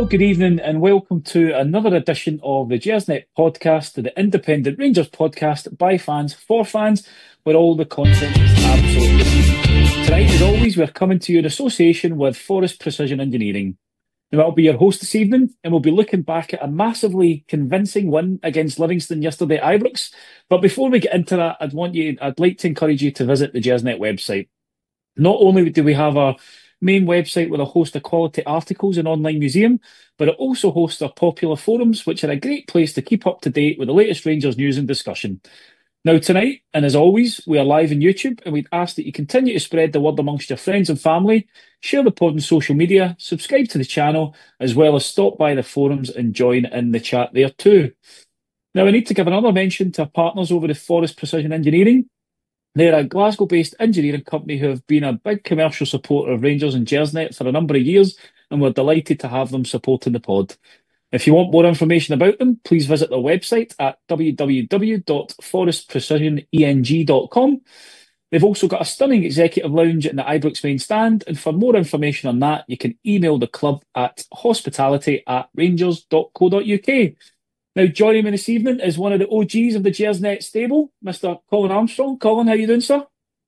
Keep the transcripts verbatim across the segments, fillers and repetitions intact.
good evening, and welcome to another edition of the Gersnet podcast, the independent Rangers podcast by fans for fans, where all the content is absolutely free. Tonight, as always, we're coming to you in association with Forest Precision Engineering. Now, I'll be your host this evening, and we'll be looking back at a massively convincing win against Livingston yesterday at Ibrox. But before we get into that, I'd want you, I'd like to encourage you to visit the Gersnet website. Not only do we have our main website with a host of quality articles and online museum, but it also hosts our popular forums, which are a great place to keep up to date with the latest Rangers news and discussion. Now, tonight, and as always, we are live on YouTube, and we'd ask that you continue to spread the word amongst your friends and family, share the pod on social media, subscribe to the channel, as well as stop by the forums and join in the chat there too. Now, I need to give another mention to our partners over at Forest Precision Engineering. They're a Glasgow-based engineering company who have been a big commercial supporter of Rangers and Gersnet for a number of years, and we're delighted to have them supporting the pod. If you want more information about them, please visit their website at w w w dot forest precision eng dot com. They've also got a stunning executive lounge in the Ibrox main stand, and for more information on that, you can email the club at hospitality at rangers dot co dot u k. Now, joining me this evening is one of the O Gs of the Gersnet stable, Mister Colin Armstrong. Colin, how you doing, sir?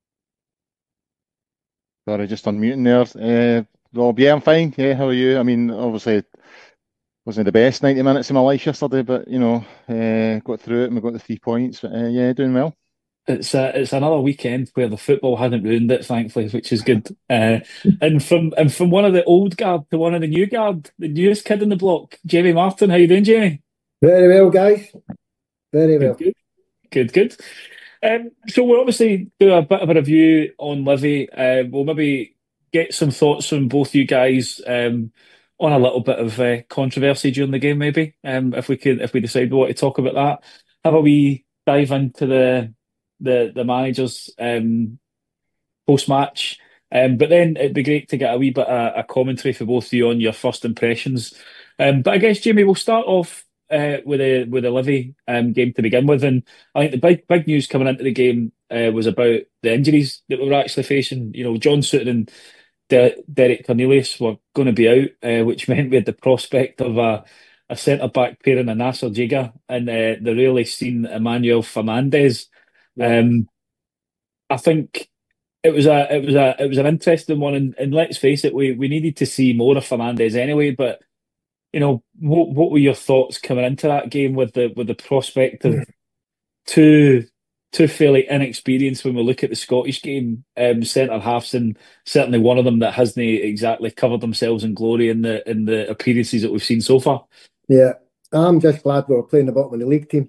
Sorry, just unmuting there. Uh, Rob, yeah, I'm fine. Yeah, how are you? I mean, obviously, wasn't the best ninety minutes of my life yesterday, but, you know, uh, got through it and we got the three points. But, uh, yeah, doing well. It's a, it's another weekend where the football hasn't ruined it, thankfully, which is good. Uh, and from and from one of the old guard to one of the new guard, the newest kid in the block, Jamie Martin. How you doing, Jamie? Very well, guys. Very well. Good, good, good. good. Um, so we'll obviously do a bit of a review on Livy. Uh, we'll maybe get some thoughts from both you guys um, on a little bit of uh, controversy during the game, maybe. Um, if we could, if we decide we want to talk about that, have a wee dive into the the the managers um, post match. Um, but then it'd be great to get a wee bit of a commentary for both of you on your first impressions. Um, but I guess, Jamie, we'll start off Uh, with a with a Livy um, game to begin with, and I think the big big news coming into the game uh, was about the injuries that we were actually facing. You know, John Sutton and De- Derek Cornelius were going to be out, uh, which meant we had the prospect of a, a centre back pairing of Nasser Jiga and uh, the really seen Emmanuel Fernandez. Yeah. Um, I think it was a it was a it was an interesting one, and, and let's face it, we we needed to see more of Fernandez anyway, but. You know, what what were your thoughts coming into that game with the with the prospect of two two fairly inexperienced when we look at the Scottish game um, centre halves, and certainly one of them that hasn't exactly covered themselves in glory in the in the appearances that we've seen so far. Yeah, I'm just glad we were playing the bottom of the league team.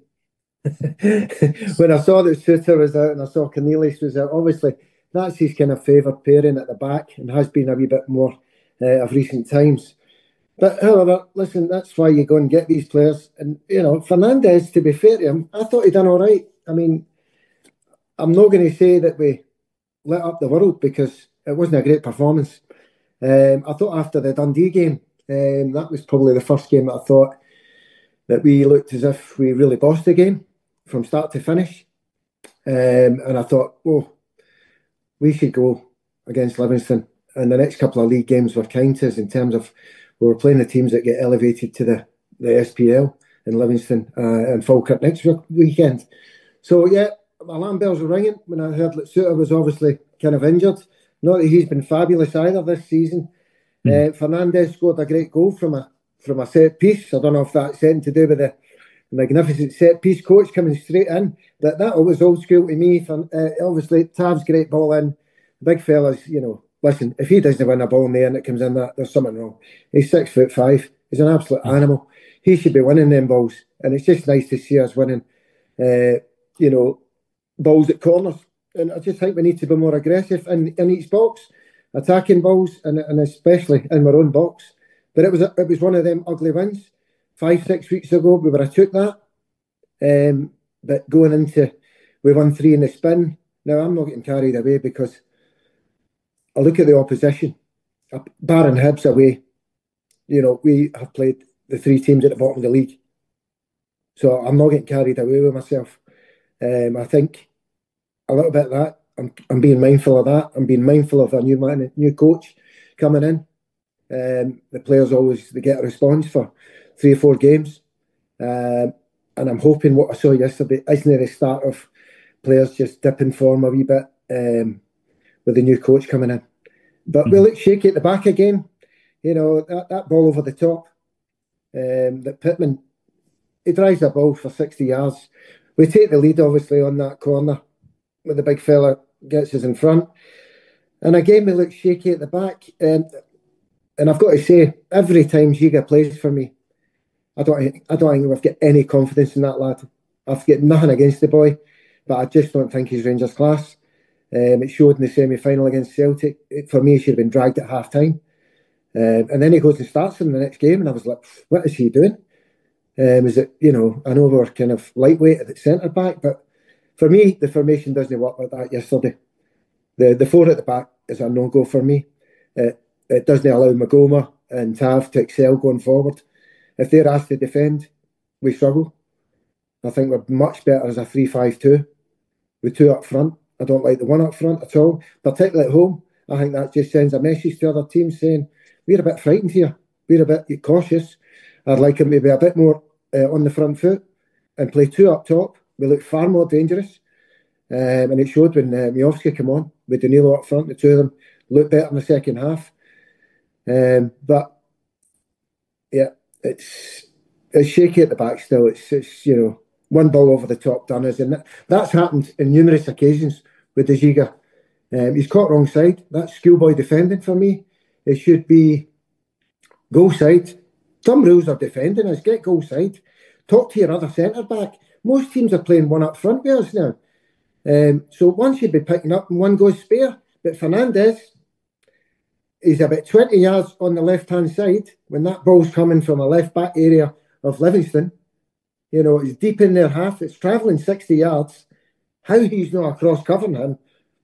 When I saw that Suter was out and I saw Cornelius was out, obviously that's his kind of favoured pairing at the back and has been a wee bit more uh, of recent times. But however, listen, that's why you go and get these players. And, you know, Fernandez, to be fair to him, I thought he done all right. I mean, I'm not going to say that we lit up the world because it wasn't a great performance. Um, I thought after the Dundee game, um, that was probably the first game that I thought that we looked as if we really bossed the game from start to finish. Um, and I thought, oh, we should go against Livingston. And the next couple of league games were kind to us in terms of we were playing the teams that get elevated to the, the S P L in Livingston uh, and Falkirk next weekend. So, yeah, alarm bells were ringing when I heard that Suter was obviously kind of injured. Not that he's been fabulous either this season. Mm. Uh, Fernandez scored a great goal from a from a set piece. I don't know if that's anything to do with the magnificent set piece coach coming straight in. That that was old school to me. For, uh, obviously, Tav's great ball in. Big fellas, you know. Listen, if he doesn't win a ball in there and it comes in, that there's something wrong. He's six foot five. He's an absolute animal. He should be winning them balls, and it's just nice to see us winning. Uh, you know, balls at corners, and I just think we need to be more aggressive in, in each box, attacking balls, and, and especially in our own box. But it was a, it was one of them ugly wins. Five six weeks ago, we would have took that. Um, but going into, we won three in the spin. Now I'm not getting carried away because. I look at the opposition, barring Hibs away, you know, we have played the three teams at the bottom of the league. So I'm not getting carried away with myself. Um, I think a little bit of that, I'm, I'm being mindful of that. I'm being mindful of a new man, new coach coming in. Um, the players always they get a response for three or four games. Um, and I'm hoping what I saw yesterday isn't the start of players just dipping form a wee bit um, with the new coach coming in. But we look shaky at the back again. You know, that, that ball over the top, um, that Pittman, he drives the ball for sixty yards. We take the lead, obviously, on that corner where the big fella gets us in front. And again, we look shaky at the back. Um, and I've got to say, every time Giga plays for me, I don't, I don't think we've got any confidence in that lad. I've got nothing against the boy, but I just don't think he's Rangers class. Um, it showed in the semi-final against Celtic. It, for me, he should have been dragged at half-time. Um, and then he goes and starts in the next game, and I was like, what is he doing? Um, is it, you know, I know we were kind of lightweight at the centre-back, but for me, the formation doesn't work like that yesterday. The the four at the back is a no-go for me. It, it doesn't allow Magoma and Tav to excel going forward. If they're asked to defend, we struggle. I think we're much better as a three five two with two up front. I don't like the one up front at all, particularly at home. I think that just sends a message to other teams saying, we're a bit frightened here. We're a bit cautious. I'd like him to be a bit more uh, on the front foot and play two up top. We look far more dangerous. Um, and it showed when uh, Miovski came on with Danilo up front. The two of them looked better in the second half. Um, but, yeah, it's it's shaky at the back still. It's, it's you know, one ball over the top done us. And that, that's happened in numerous occasions with the Giga. Um, he's caught wrong side. That's schoolboy defending for me. It should be goal side. Some rules are defending us. Get goal side. Talk to your other centre-back. Most teams are playing one up front with us now. Um, so one should be picking up and one goes spare. But Fernandez, he's about twenty yards on the left-hand side when that ball's coming from a left-back area of Livingston. You know, it's deep in their half. It's travelling sixty yards. How he's not across covering him.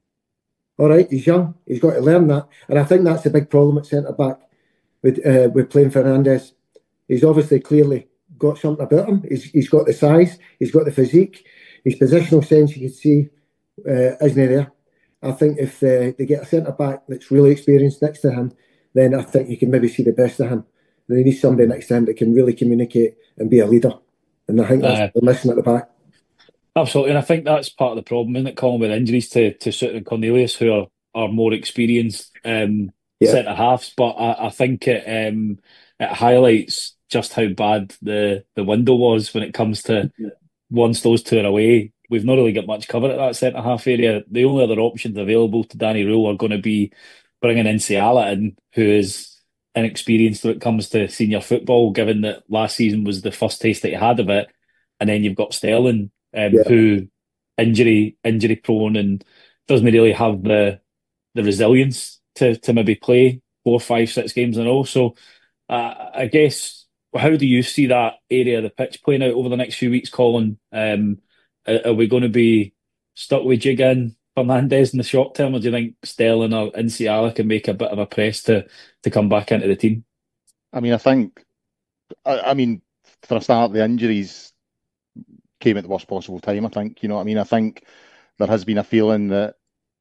All right, he's young. He's got to learn that. And I think that's a big problem at centre-back with, uh, with playing Fernandez. He's obviously clearly got something about him. He's, he's got the size. He's got the physique. His positional sense, you can see, uh, isn't there. I think if uh, they get a centre-back that's really experienced next to him, then I think you can maybe see the best of him. They need somebody next to him that can really communicate and be a leader. And I think that's uh, what they're missing at the back. Absolutely, and I think that's part of the problem, isn't it, Colin, with injuries to, to Souttar and Cornelius, who are, are more experienced um, yeah. centre-halves. But I, I think it, um, it highlights just how bad the, the window was when it comes to yeah. once those two are away. We've not really got much cover at that centre-half area. The only other options available to Danny Rule are going to be bringing Nsiala in, who is inexperienced when it comes to senior football, given that last season was the first taste that he had of it. And then you've got Sterling, um, yeah. who injury injury prone and doesn't really have the the resilience to to maybe play four, five, six games in a row. So uh, I guess, how do you see that area of the pitch playing out over the next few weeks, Colin? Um, are, are we going to be stuck with Giga and Fernandez in the short term, or do you think Sterling or Nsiala can make a bit of a press to to come back into the team? I mean, I think, I, I mean, for a start, the injuries came at the worst possible time, I think. You know what I mean? I think there has been a feeling that,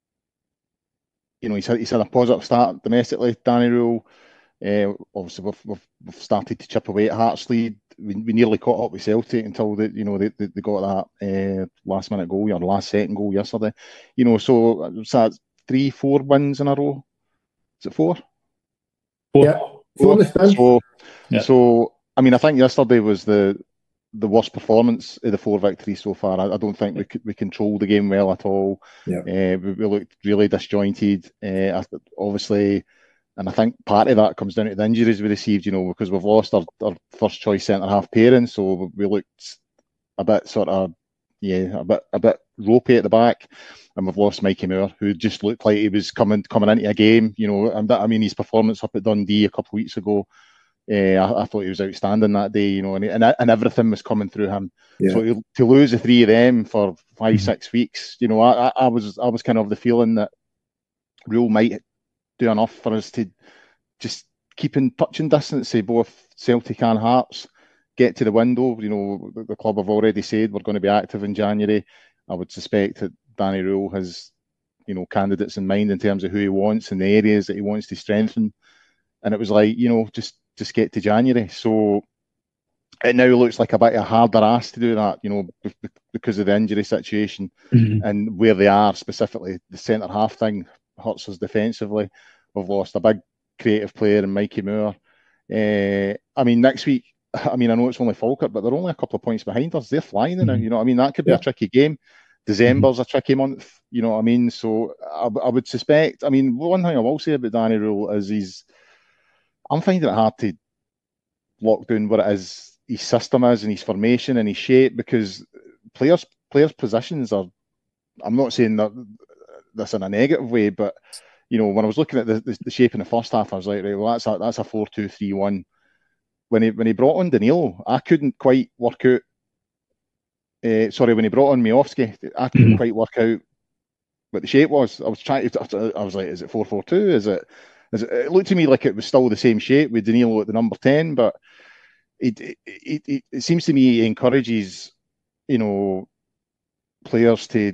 you know, he's had, he's had a positive start domestically, Danny Rule. Uh, obviously, we've, we've, we've started to chip away at Hartsley. We, we nearly caught up with Celtic until they, you know, they, they, they got that uh, last minute goal or last second goal yesterday. You know, so, so that's three, four wins in a row. Is it four? Four. Yeah. Four. So, yeah. so, I mean, I think yesterday was the the worst performance of the four victories so far. I, I don't think we we controlled the game well at all. Yeah. Uh, we, we looked really disjointed. Uh, obviously, and I think part of that comes down to the injuries we received, you know, because we've lost our, our first choice centre-half pairing, so we looked a bit sort of, yeah, a bit a bit ropey at the back, and we've lost Mikey Moore, who just looked like he was coming coming into a game, you know, and that, I mean, his performance up at Dundee a couple of weeks ago, uh, I, I thought he was outstanding that day, you know, and and, and everything was coming through him. Yeah. So to, to lose the three of them for five, mm-hmm. six weeks, you know, I, I was I was kind of the feeling that Rule might do enough for us to just keep in touching distance, say both Celtic and Hearts, get to the window. You know, the, the club have already said we're going to be active in January. I would suspect that Danny Rule has, you know, candidates in mind in terms of who he wants and the areas that he wants to strengthen and it was like, you know, just just get to January. So it now looks like a bit of a harder ask to do that, you know, because of the injury situation mm-hmm. and where they are specifically. The centre half thing hurts us defensively. We've lost a big creative player in Mikey Moore. Uh, I mean, next week, I mean, I know it's only Falkirk, but they're only a couple of points behind us. They're flying mm-hmm. now, you know what I mean? That could be yeah. a tricky game. December's mm-hmm. a tricky month, you know what I mean? So I, I would suspect, I mean, one thing I will say about Danny Rule is he's, I'm finding it hard to lock down what it is his system is and his formation and his shape, because players players' positions are, I'm not saying that this in a negative way, but you know, when I was looking at the, the, the shape in the first half, I was like, right, well, that's a that's a four two three one. When he when he brought on Danilo, I couldn't quite work out. Uh, sorry, when he brought on Miovski, I couldn't mm-hmm. quite work out what the shape was. I was trying to. I was like, is it four four two? Is it? Is it? It looked to me like it was still the same shape with Danilo at the number ten, but it it it, it, it seems to me he encourages, you know, players to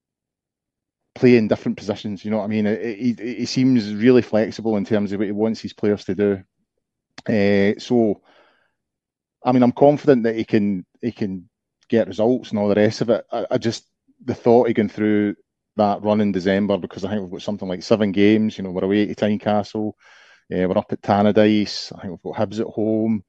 play in different positions. You know what I mean? It, it, it seems really flexible in terms of what he wants his players to do. Uh, so, I mean, I'm confident that he can he can get results and all the rest of it. I, I just the thought of going through that run in December, because I think we've got something like seven games. You know, we're away to Tynecastle, uh, we're up at Tannadice. I think we've got Hibs at home,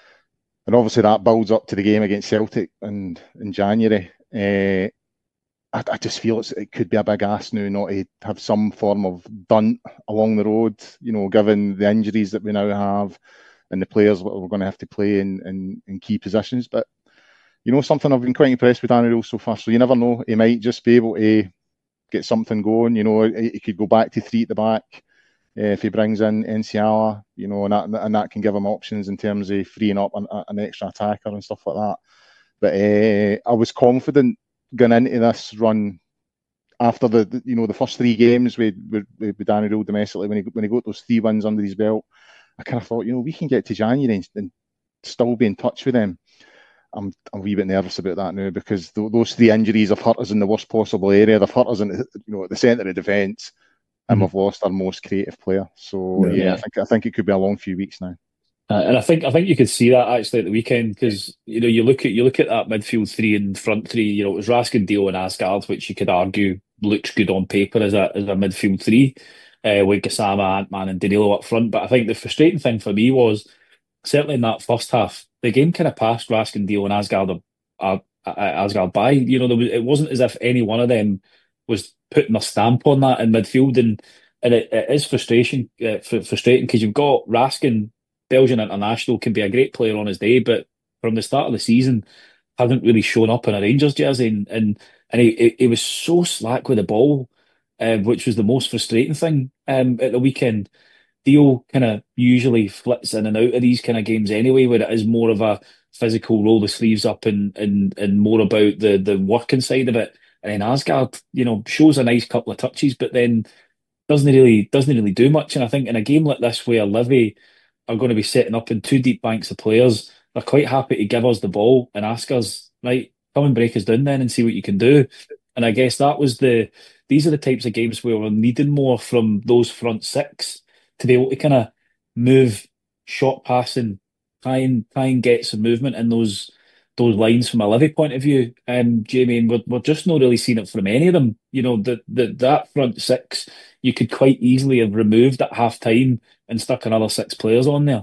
and obviously that builds up to the game against Celtic and in January. Uh, I, I just feel it's, it could be a big ask now not to have some form of dunt along the road. You know, given the injuries that we now have and the players that we're going to have to play in, in, in key positions. But you know, something I've been quite impressed with Danny Rule so far. So you never know; he might just be able to get something going. You know, he, he could go back to three at the back uh, if he brings in Enciala. You know, and that and that can give him options in terms of freeing up an, an extra attacker and stuff like that. But uh, I was confident going into this run after the, the you know the first three games with with, with Danny Rule domestically, when he when he got those three wins under his belt. I kind of thought, you know, we can get to January and, and still be in touch with them. I'm, I'm a wee bit nervous about that now, because th- those three injuries have hurt us in the worst possible area. They've hurt us in, you know, at the centre of defence, and mm-hmm. we've lost our most creative player. So yeah, yeah, I think I think it could be a long few weeks now. Uh, and I think I think you could see that actually at the weekend, because you know you look at you look at that midfield three and front three. You know, it was Raskin, Dio, and Asgard, which you could argue looks good on paper as a as a midfield three. Uh, with Gassama, Ant-Man and Danilo up front. But I think the frustrating thing for me was, certainly in that first half, the game kind of passed Raskin, Dio and Asgard, uh, uh, Asgard by. You know, there was, it wasn't as if any one of them was putting a stamp on that in midfield. And and it, it is frustration, uh, frustrating, because you've got Raskin, Belgian international, can be a great player on his day, but from the start of the season, hasn't really shown up in a Rangers jersey. And, and, and he, he was so slack with the ball, Uh, which was the most frustrating thing um, at the weekend. Dio kind of usually flits in and out of these kind of games anyway, where it is more of a physical roll the sleeves up and and and more about the the working side of it. And then Asgard, you know, shows a nice couple of touches, but then doesn't really doesn't really do much. And I think in a game like this, where Livy are going to be setting up in two deep banks of players, they're quite happy to give us the ball and ask us, right, come and break us down then and see what you can do. And I guess that was the These are the types of games where we're needing more from those front six to be able to kind of move, short passing, try and try and get some movement in those those lines from a Livy point of view. Um, Jamie, and we're, we're just not really seeing it from any of them. You know, the, the, that front six, you could quite easily have removed at half time and stuck another six players on there.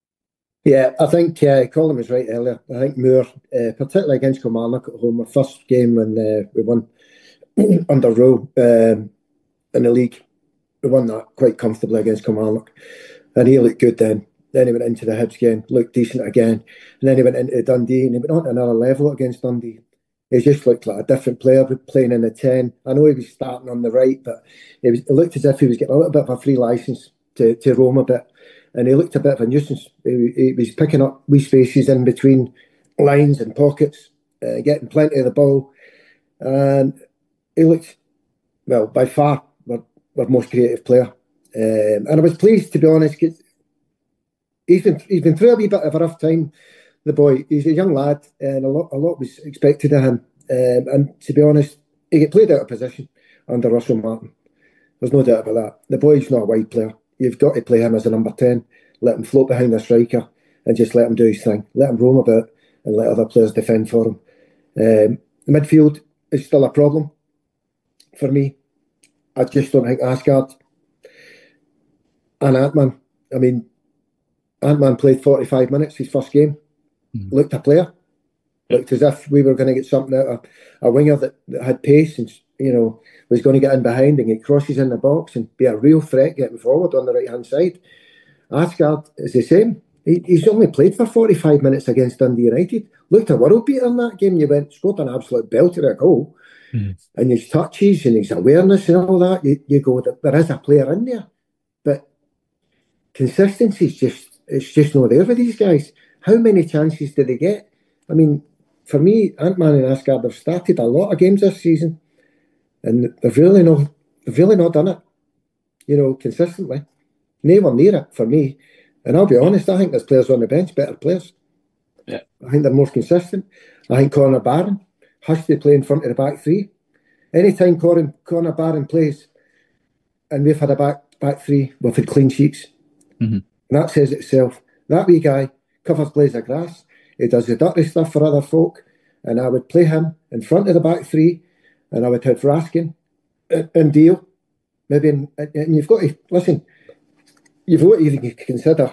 Yeah, I think uh, Colin was right earlier. I think Moore, uh, particularly against Kilmarnock at home, our first game when uh, we won under Rowe um, in the league, we won that quite comfortably against Kilmarnock, and he looked good then. Then he went into the Hibs game, looked decent again, and then he went into Dundee, and he went on to another level against Dundee. He just looked like a different player, playing in the ten. I know he was starting on the right, but it, was, it looked as if he was getting a little bit of a free licence to, to roam a bit, and he looked a bit of a nuisance. He, he was picking up wee spaces in between lines and pockets, uh, getting plenty of the ball, and he looked, well, by far our, our most creative player. Um, and I was pleased, to be honest, because he's been, he's been through a wee bit of a rough time, the boy. He's a young lad, and a lot, a lot was expected of him. Um, and to be honest, he get played out of position under Russell Martin. There's no doubt about that. The boy's not a wide player. You've got to play him as a number ten. let him float behind the striker and just let him do his thing. Let him roam about and let other players defend for him. Um, the midfield is still a problem for me. I just don't think Asgard and Ant-Man, I mean, Ant-Man played forty-five minutes, his first game, mm. looked a player, looked as if we were going to get something out of a winger that, that had pace and, you know, was going to get in behind and get crosses in the box and be a real threat getting forward on the right-hand side. Asgard is the same. He, he's only played for forty-five minutes against Dundee United. Looked a world beater in that game. You went, scored an absolute belter at goal. Mm. And his touches and his awareness and all that, you, you go, there is a player in there. But consistency is just, it's just not there for these guys. How many chances do they get? I mean, for me, Ant-Man and Asgard have started a lot of games this season. And they've really not, they've really not done it, you know, consistently. Nowhere near it for me. And I'll be honest, I think there's players on the bench, better players. Yeah. I think they're more consistent. I think Connor Barron has to play in front of the back three. Anytime Connor, Connor Barron plays and we've had a back back three, we've had clean sheets. Mm-hmm. And that says itself. That wee guy covers blades of grass. He does the dirty stuff for other folk. And I would play him in front of the back three and I would have Raskin and Deal. Maybe, in, and you've got to, listen, you've got to even consider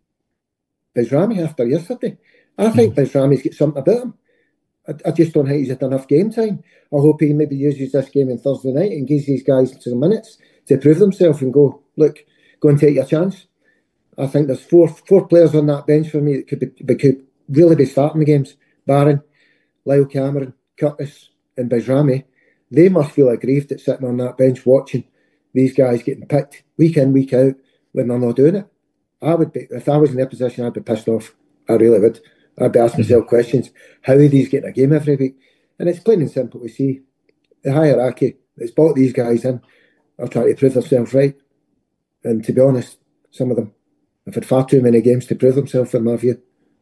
Bezrami after yesterday. I think mm. Bezrami's got something about him. I, I just don't think he's had enough game time. I hope he maybe uses this game on Thursday night and gives these guys some minutes to prove themselves and go, look, go and take your chance. I think there's four four players on that bench for me that could be, could really be starting the games. Barron, Lyle Cameron, Curtis and Bezrami. They must feel aggrieved at sitting on that bench watching these guys getting picked week in, week out when they're not doing it. I would be, if I was in their position, I'd be pissed off. I really would. I'd be asking myself questions. How are these getting a game every week? And it's plain and simple to see. The hierarchy that's brought these guys in are trying to prove themselves right. And to be honest, some of them have had far too many games to prove themselves, in my view.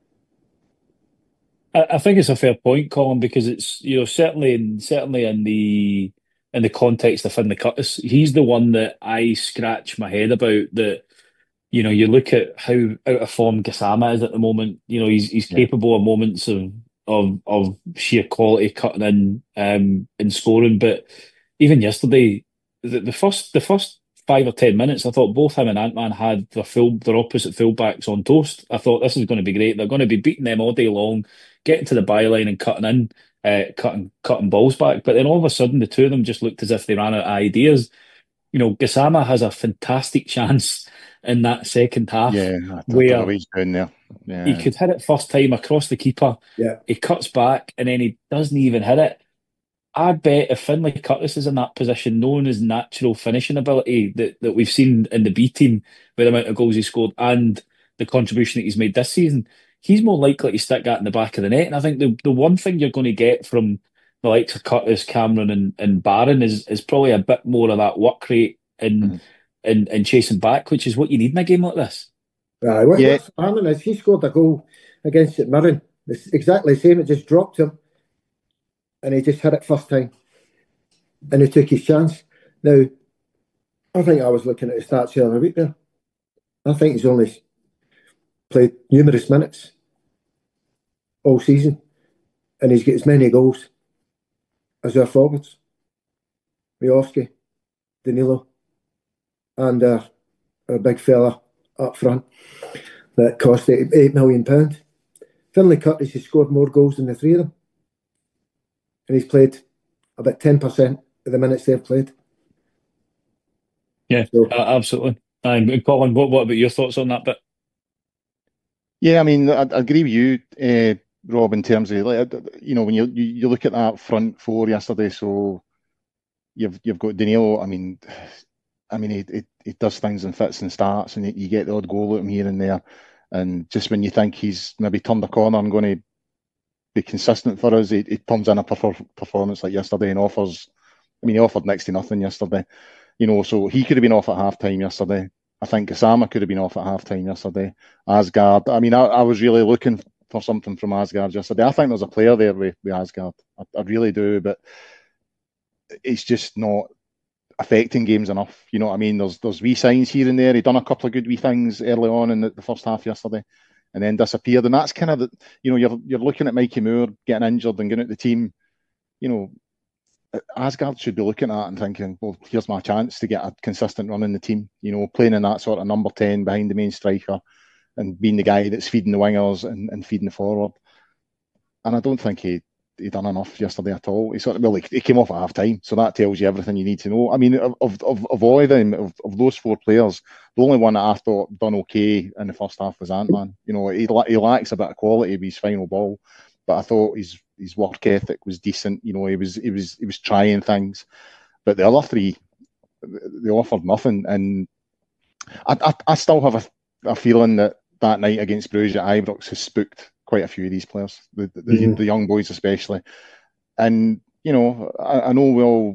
I, I think it's a fair point, Colin, because it's, you know, certainly in, certainly in the in the context of Finlay Curtis, he's the one that I scratch my head about. That, you know, you look at how out of form Gassama is at the moment. You know, he's he's yeah. capable of moments of of of sheer quality cutting in um, and scoring. But even yesterday, the, the first the first five or ten minutes, I thought both him and Ant-Man had their full their opposite fullbacks on toast. I thought this is going to be great. They're going to be beating them all day long, getting to the byline and cutting in, uh, cutting cutting balls back. But then all of a sudden, the two of them just looked as if they ran out of ideas. You know, Gassama has a fantastic chance in that second half. Yeah, I where he's down there. Yeah. He could hit it first time across the keeper. Yeah. He cuts back and then he doesn't even hit it. I bet if Finlay Curtis is in that position, knowing his natural finishing ability that, that we've seen in the B team with the amount of goals he scored and the contribution that he's made this season, he's more likely to stick that in the back of the net. And I think the, the one thing you're going to get from the likes of Curtis, Cameron and, and Barron is is probably a bit more of that work rate and, mm. and, and chasing back, which is what you need in a game like this. Right, what, yeah. What's happening is he scored a goal against St Mirren. It's exactly the same. It just dropped him. And he just hit it first time. And he took his chance. Now, I think I was looking at the stats the other week there. I think he's only played numerous minutes all season. And he's got as many goals as our forwards. Miovski, Danilo, and uh, a big fella up front that cost eight million pounds. Finlay Curtis has scored more goals than the three of them. And he's played about ten percent of the minutes they've played. Yeah, so, uh, absolutely. And Colin, what, what about your thoughts on that bit? Yeah, I mean, I, I agree with you, uh, Rob, in terms of, like, you know, when you, you you look at that front four yesterday, so you've you've got Danilo. I mean, I mean, he, he, he does things and fits and starts, and you get the odd goal at him here and there. And just when you think he's maybe turned the corner and going to be consistent for us, he, he comes in a perfor- performance like yesterday and offers. I mean, he offered next to nothing yesterday, you know. So he could have been off at half time yesterday. I think Gassama could have been off at half time yesterday. Asgard. I mean, I, I was really looking for something from Asgard yesterday. I think there's a player there with, with Asgard. I, I really do, but it's just not. affecting games enough. You know what I mean? There's there's wee signs here and there. He done a couple of good wee things early on in the, the first half yesterday, and then disappeared. And that's kind of the, you know, you're you're looking at Mikey Moore getting injured and getting out the team. You know, Asgard should be looking at that and thinking, well, here's my chance to get a consistent run in the team. You know, playing in that sort of number ten behind the main striker and being the guy that's feeding the wingers and, and feeding the forward. And I don't think he he done enough yesterday at all. He sort of well, he, he came off at half time, so that tells you everything you need to know. I mean, of of of all of them, of, of those four players, the only one that I thought done okay in the first half was Ant-Man. You know, he he lacks a bit of quality with his final ball, but I thought his his work ethic was decent. You know, he was he was he was trying things, but the other three, they offered nothing. And I I, I still have a, a feeling that that night against Bruges at Ibrox has spooked quite a few of these players, the the, mm-hmm. the young boys especially. And, you know, I, I know we all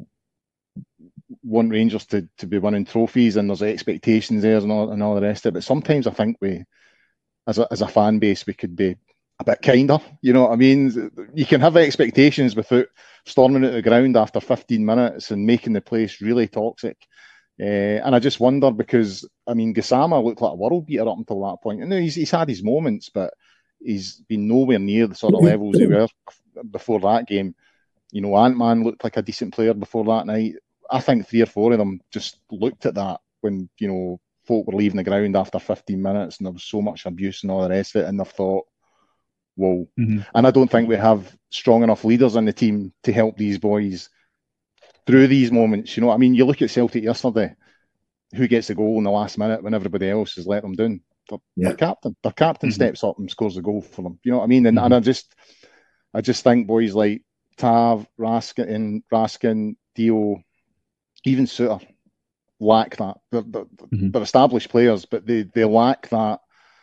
want Rangers to, to be winning trophies and there's expectations there and all, and all the rest of it, but sometimes I think we, as a, as a fan base, we could be a bit kinder. You know what I mean? You can have expectations without storming out the ground after fifteen minutes and making the place really toxic. Uh, and I just wonder because, I mean, Gassama looked like a world beater up until that point. And he's, he's had his moments, but he's been nowhere near the sort of levels he were before that game. You know, Ant-Man looked like a decent player before that night. I think three or four of them just looked at that when, you know, folk were leaving the ground after fifteen minutes and there was so much abuse and all the rest of it, and they've thought, whoa. Mm-hmm. And I don't think we have strong enough leaders in the team to help these boys through these moments. You know what I mean? You look at Celtic yesterday, who gets the goal in the last minute when everybody else has let them down? Their, yeah. their captain. Their captain mm-hmm. steps up and scores the goal for them. You know what I mean? And, mm-hmm. and I just I just think boys like Tav, Raskin, Raskin, Dio, even Suter lack that. They're, they're, mm-hmm. they're established players, but they, they lack that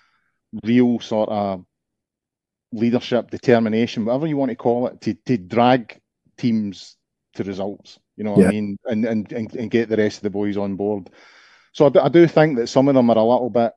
real sort of leadership, determination, whatever you want to call it, to, to drag teams to results. You know what yeah. I mean? And, and and and get the rest of the boys on board. So I, I do think that some of them are a little bit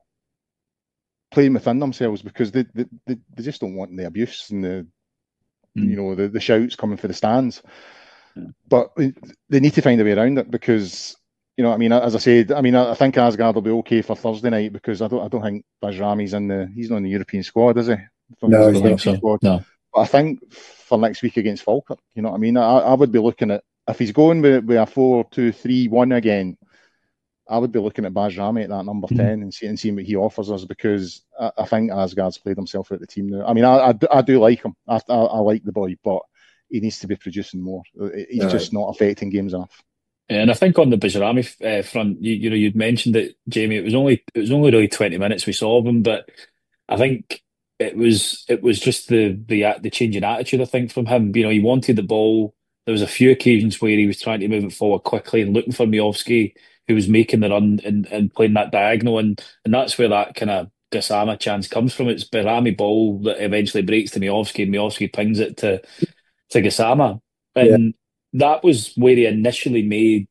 playing within themselves because they they, they, they just don't want the abuse and the mm. you know the, the shouts coming for the stands. Yeah. But they need to find a way around it because, you know, I mean, as I said, I mean, I think Asgard will be okay for Thursday night because I don't I don't think Bajrami's in the he's not in the European squad, is he? From no, the think so. Squad. No. But I think for next week against Falkirk, you know what I mean? I, I would be looking at, if he's going with, with a four two three one again, I would be looking at Bajrami at that number mm-hmm. ten and, see, and seeing what he offers us because I, I think Asgard's played himself out the team now. I mean, I, I, I do like him. I, I, I like the boy, but he needs to be producing more. He's right. just not affecting games enough. And I think on the Bajrami uh, front, you, you know, you'd mentioned it, Jamie. It was only it was only really twenty minutes we saw of him, but I think it was it was just the the the change in attitude. I think from him, you know, he wanted the ball. There was a few occasions where he was trying to move it forward quickly and looking for Miovski, who was making the run and, and playing that diagonal, and and that's where that kind of Gassama chance comes from. It's Bajrami ball that eventually breaks to Miovski, and Miovski pings it to to Gassama, and yeah. that was where he initially made,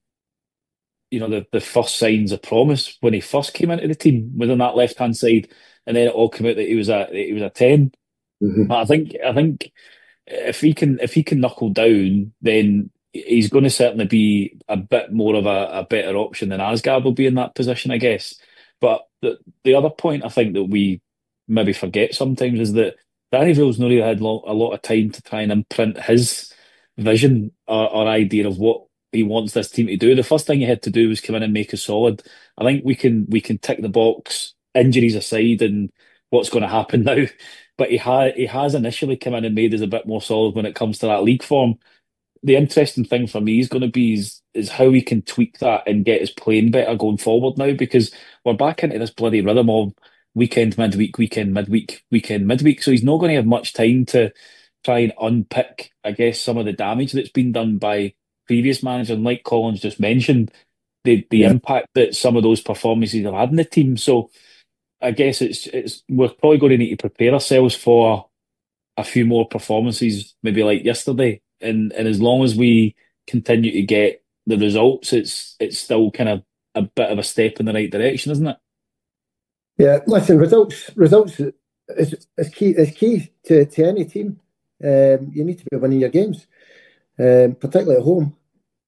you know, the, the first signs of promise when he first came into the team, was on that left hand side, and then it all came out that he was a he was a ten. Mm-hmm. I think I think if he can if he can knuckle down, then he's going to certainly be a bit more of a, a better option than Asgard will be in that position, I guess. But the the other point I think that we maybe forget sometimes is that Danny Villeneuve's not really had lo- a lot of time to try and imprint his vision or, or idea of what he wants this team to do. The first thing he had to do was come in and make us solid. I think we can we can tick the box, injuries aside, and what's going to happen now. But he ha- he has initially come in and made us a bit more solid when it comes to that league form. The interesting thing for me is going to be is, is how we can tweak that and get his playing better going forward now, because we're back into this bloody rhythm of weekend, midweek, weekend, midweek, weekend, midweek. So he's not going to have much time to try and unpick, I guess, some of the damage that's been done by previous managers. And like Collins just mentioned, the the yeah. impact that some of those performances have had in the team. So I guess it's it's we're probably going to need to prepare ourselves for a few more performances, maybe like yesterday. And and as long as we continue to get the results, it's it's still kind of a bit of a step in the right direction, isn't it? Yeah, listen, results results is is key is key to, to any team. Um, you need to be winning your games, um, particularly at home.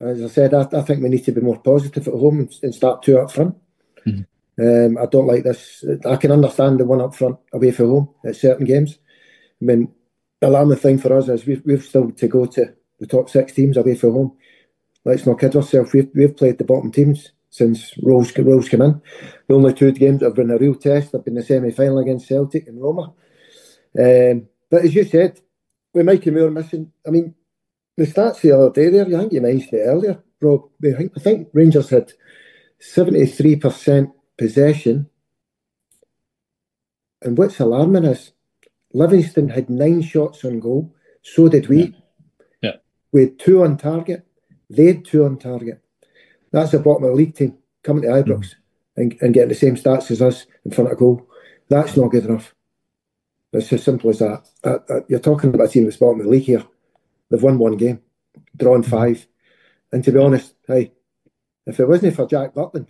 As I said, I, I think we need to be more positive at home and, and start two up front. Mm-hmm. Um, I don't like this. I can understand the one up front away from home at certain games. I mean, the alarming thing for us is we've, we've still to go to the top six teams away from home. Let's not kid ourselves. We've, we've played the bottom teams since Rolls, Rolls came in. The only two games that have been a real test have been the semi-final against Celtic and Roma. Um, but as you said, with Mikey Moore missing, I mean, the stats the other day there, I think you mentioned it earlier, Rob. I think, I think Rangers had seventy-three percent possession. And what's alarming is Livingston had nine shots on goal. So did we. Yeah. Yeah. We had two on target. They had two on target. That's the bottom of the league team coming to Ibrox mm. and, and getting the same stats as us in front of goal. That's not good enough. It's as simple as that. Uh, uh, you're talking about a team that's bottom of the league here. They've won one game, drawn five. And to be honest, hey, if it wasn't for Jack Butland,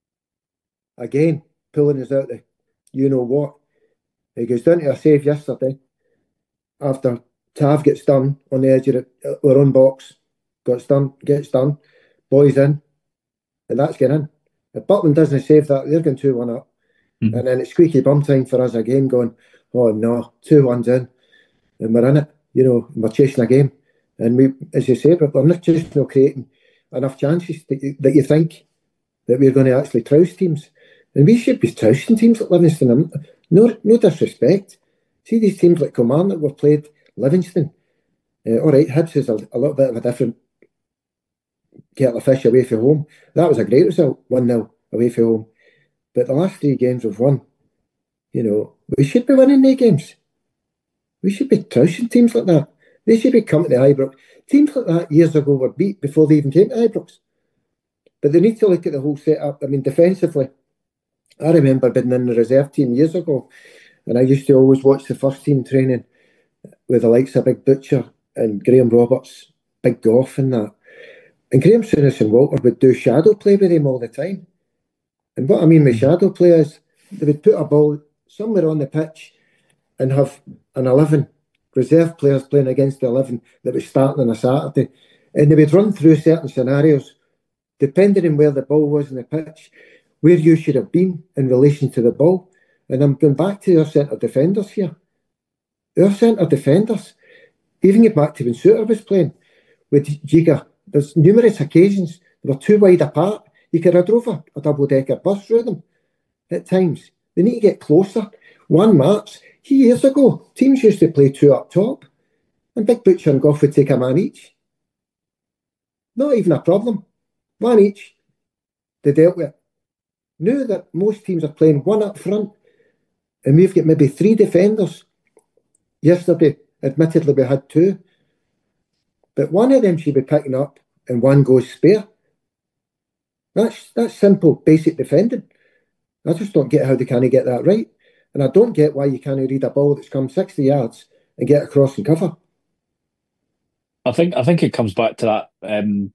again, pulling us out the you know what, he goes down to a save yesterday after Tav gets done on the edge of the, our own box, gets done, gets done, boys in, and that's getting in. If Butland doesn't save that, they're going two one up. Mm-hmm. And then it's squeaky bum time for us again, going, oh no, two one's in, and we're in it, you know, and we're chasing a game. And we, as you say, but we're not just not creating enough chances that you, that you think that we're going to actually trouse teams. And we should be trousing teams like Livingston. No, no disrespect. See these teams like Coman that we've played, Livingston. Uh, all right, Hibs is a, a little bit of a different kettle of fish away from home. That was a great result, one nil away from home. But the last three games we've won, you know, we should be winning their games. We should be trousing teams like that. They should be coming to Ibrox. Teams like that years ago were beat before they even came to Ibrox. But they need to look at the whole setup. I mean, defensively, I remember being in the reserve team years ago, and I used to always watch the first team training with the likes of Big Butcher and Graham Roberts, Big Goff and that. And Graham Souness and Walter would do shadow play with him all the time. And what I mean with shadow play is they would put a ball somewhere on the pitch and have an eleven reserve players playing against the eleven that was starting on a Saturday. And they would run through certain scenarios, depending on where the ball was in the pitch, where you should have been in relation to the ball. And I'm going back to our centre defenders here. Our centre defenders, even get back to when Suter was playing with Giga, there's numerous occasions they were too wide apart. You could have drove a, a double-decker bus through them at times. They need to get closer. One Marks, years ago, teams used to play two up top, and Big Butcher and Goff would take a man each. Not even a problem. One each. They dealt with it. Now that most teams are playing one up front, and we've got maybe three defenders. Yesterday, admittedly, we had two. But one of them should be picking up, and one goes spare. That's, that's simple, basic defending. I just don't get how they can't get that right. And I don't get why you can't read a ball that's come sixty yards and get across and cover. I think I think it comes back to that um,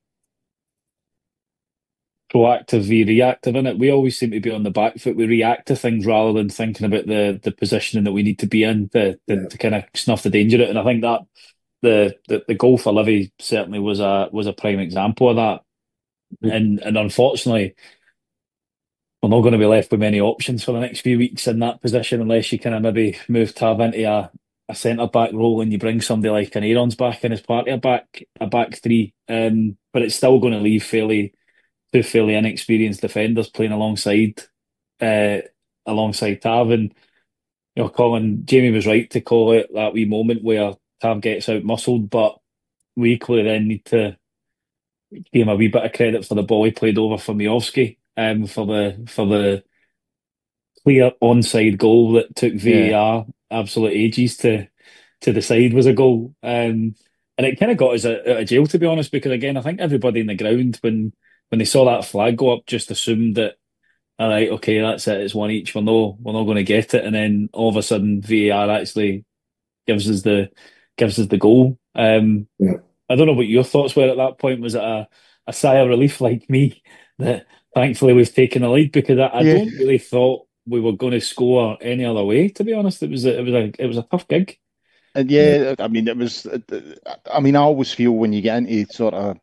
proactive v reactive, innit? We always seem to be on the back foot. We react to things rather than thinking about the the positioning that we need to be in to, to, yeah. to kind of snuff the danger out. And I think that the, the, the goal for Livy certainly was a was a prime example of that. Mm-hmm. And and unfortunately, we're not going to be left with many options for the next few weeks in that position unless you kind of maybe move Tav into a, a centre-back role and you bring somebody like an Aaron's back in as part of a back, a back three. Um, but it's still going to leave fairly two fairly inexperienced defenders playing alongside uh, alongside Tav. And, you know, Colin, Jamie was right to call it that wee moment where Tav gets out-muscled, but we equally then need to give him a wee bit of credit for the ball he played over for Miovski. Um, for the for the clear onside goal that took V A R yeah. absolute ages to to decide was a goal, um, and it kind of got us out of jail, to be honest, because again I think everybody in the ground when when they saw that flag go up just assumed that all right, okay, that's it, it's one each, we're no we're not going to get it, and then all of a sudden V A R actually gives us the gives us the goal. Um, yeah. I don't know what your thoughts were at that point. Was it a, a sigh of relief like me that thankfully we've taken the lead, because I, I yeah. don't really thought we were going to score any other way, to be honest. It was a, it was a it was a tough gig. And yeah, I mean it was. I mean I always feel when you get into sort of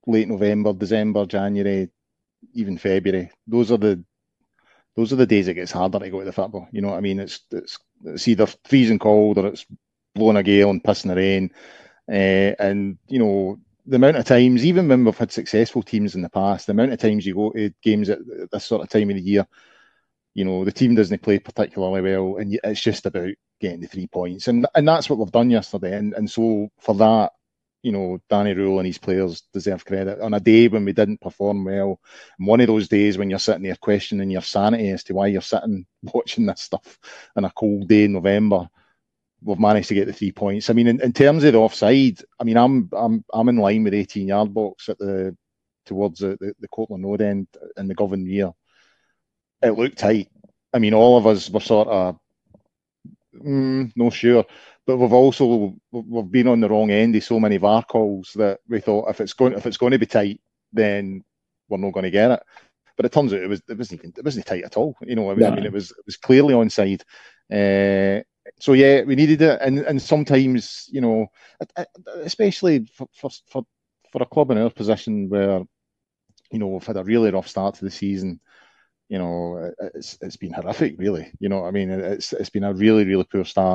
late November, December, January, even February. Those are the those are the days it gets harder to go to the football. You know what I mean? It's it's, it's either freezing cold or it's blowing a gale and pissing the rain. Uh, and, you know, the amount of times, even when we've had successful teams in the past, the amount of times you go to games at this sort of time of the year, you know, the team doesn't play particularly well, and it's just about getting the three points. And and that's what we've done yesterday. And, and so for that, you know, Danny Rule and his players deserve credit. On a day when we didn't perform well, and one of those days when you're sitting there questioning your sanity as to why you're sitting watching this stuff on a cold day in November, we've managed to get the three points. I mean, in, in terms of the offside, I mean, I'm I'm I'm in line with eighteen yard box at the towards the, the, the Courtland Road end in the Govan Weir. It looked tight. I mean, all of us were sort of mm, no sure. But we've also we've been on the wrong end of so many V A R calls that we thought if it's going if it's going to be tight, then we're not going to get it. But it turns out it was it wasn't even it wasn't tight at all. You know, I mean, no. I mean it was it was clearly onside. Uh, so yeah, we needed it, and and sometimes, you know, especially for for for, for a club in our position where, you know, we've had a really rough start to the season. You know, it's it's been horrific, really. You know, I mean, it's it's been a really really poor start.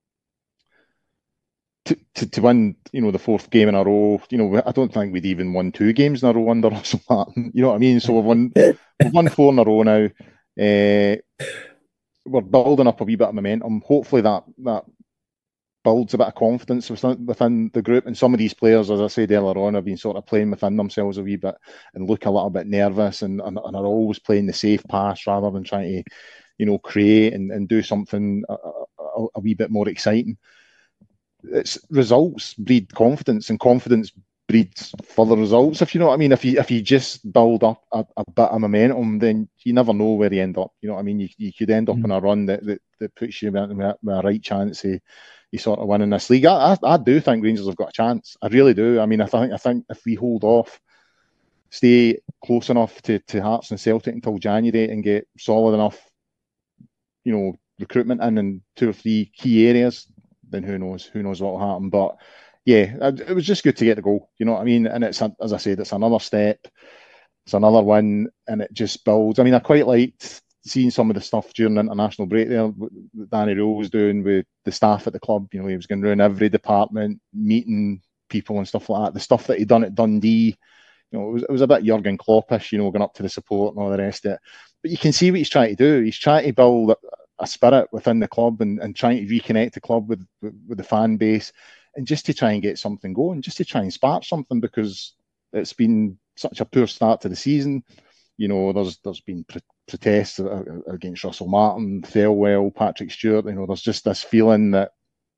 To, to, to win, you know, the fourth game in a row, you know, I don't think we'd even won two games in a row under Russell Martin. You know what I mean? So we've won, we've won four in a row now. Uh, we're building up a wee bit of momentum. Hopefully that that builds a bit of confidence within, within the group. And some of these players, as I said earlier on, have been sort of playing within themselves a wee bit and look a little bit nervous and, and, and are always playing the safe pass rather than trying to, you know, create and, and do something a, a, a wee bit more exciting. It's results breed confidence, and confidence breeds further results. If you know what I mean, if you if you just build up a, a bit of momentum, then you never know where you end up. You know what I mean? You you could end up mm-hmm. in a run that, that, that puts you with, with a right chance of you sort of winning this league. I, I I do think Rangers have got a chance. I really do. I mean, I think I think if we hold off, stay close enough to, to Hearts and Celtic until January and get solid enough, you know, recruitment in in two or three key areas, then who knows? Who knows what will happen? But yeah, it was just good to get the goal. You know what I mean? And it's, as I said, it's another step. It's another win, and it just builds. I mean, I quite liked seeing some of the stuff during the international break there that Danny Rule was doing with the staff at the club. You know, he was going around every department, meeting people and stuff like that. The stuff that he'd done at Dundee, you know, it was it was a bit Jurgen Kloppish, you know, going up to the support and all the rest of it. But you can see what he's trying to do. He's trying to build a spirit within the club and, and trying to reconnect the club with, with with the fan base, and just to try and get something going, just to try and spark something, because it's been such a poor start to the season. You know, there's there's been pro- protests against Russell Martin, Thelwell, Patrick Stewart. You know, there's just this feeling that,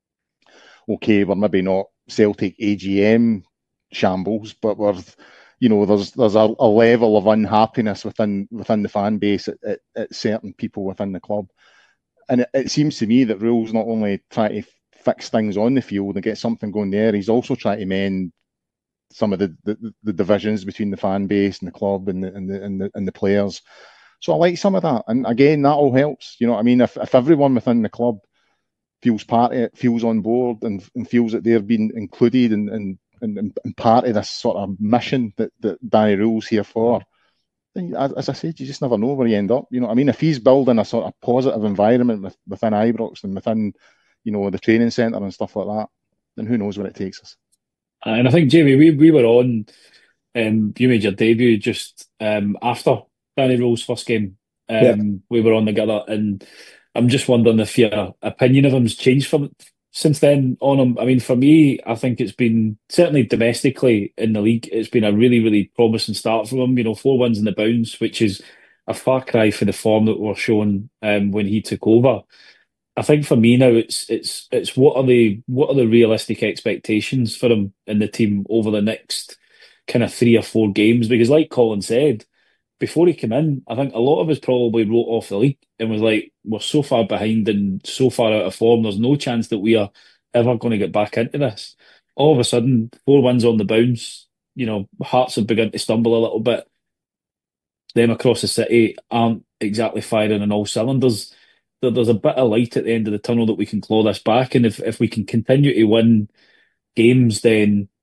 okay, we're maybe not Celtic A G M shambles, but we're, you know, there's there's a, a level of unhappiness within within the fan base at, at, at certain people within the club. And it, it seems to me that Rule's not only trying to fix things on the field and get something going there, he's also trying to mend some of the, the, the divisions between the fan base and the club and the, and the and the and the players. So I like some of that. And again, that all helps. You know what I mean? If if everyone within the club feels part of it, feels on board and, and feels that they're being included and, and, and, and part of this sort of mission that, that Danny Rule's here for, then, as, as I said, you just never know where you end up. You know what I mean? If he's building a sort of positive environment with, within Ibrox and within, you know, the training centre and stuff like that, then who knows where it takes us. And I think, Jamie, we, we were on, um, you made your debut just um, after Danny Rule's first game. Um, yeah. We were on together, and I'm just wondering if your opinion of him's changed from since then on him. I mean, for me, I think it's been, certainly domestically in the league, it's been a really, really promising start from him. You know, four wins in the bounce, which is a far cry for the form that we're shown um, when he took over. I think for me now, it's it's it's what are the what are the realistic expectations for him in the team over the next kind of three or four games? Because, like Colin said, before he came in, I think a lot of us probably wrote off the league and was like, we're so far behind and so far out of form, there's no chance that we are ever going to get back into this. All of a sudden, four wins on the bounce, you know, Hearts have begun to stumble a little bit. Them across the city aren't exactly firing on all cylinders. There's a bit of light at the end of the tunnel that we can claw this back. And if, if we can continue to win games, then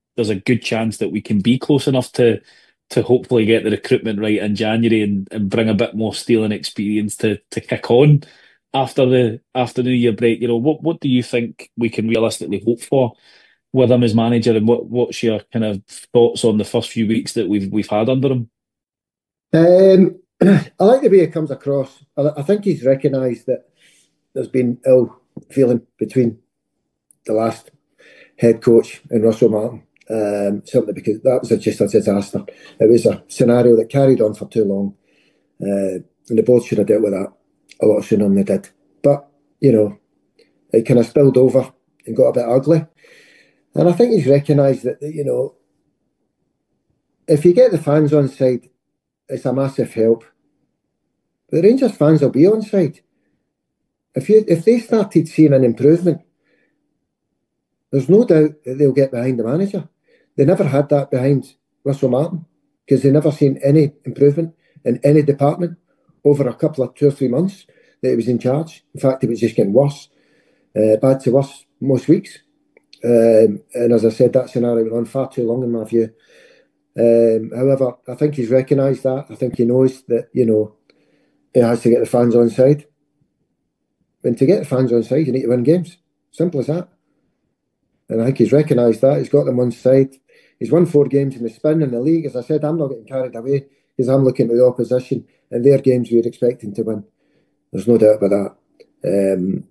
there's a good chance that we can be close enough to to hopefully get the recruitment right in January and, and bring a bit more steel and experience to to kick on after the after the New Year break. You know, what what do you think we can realistically hope for with him as manager, and what what's your kind of thoughts on the first few weeks that we've we've had under him? Um, I like the way he comes across. I, I think he's recognised that there's been ill feeling between the last head coach and Russell Martin. Um, simply because that was a, just a disaster. It was a scenario that carried on for too long, uh, and the board should have dealt with that a lot sooner than they did. But you know, it kind of spilled over and got a bit ugly. And I think he's recognised that, you know, if you get the fans on side, it's a massive help. The Rangers fans will be on side. If you if they started seeing an improvement, there's no doubt that they'll get behind the manager. They never had that behind Russell Martin because they never seen any improvement in any department over a couple of two or three months that he was in charge. In fact, it was just getting worse, uh, bad to worse most weeks. Um, and as I said, that scenario went on far too long in my view. Um, however, I think he's recognised that. I think he knows that, you know, he has to get the fans on side. And to get the fans on side, you need to win games. Simple as that. And I think he's recognised that. He's got them on side. He's won four games in the spin in the league. As I said, I'm not getting carried away because I'm looking at the opposition and their games we're expecting to win. There's no doubt about that. Um,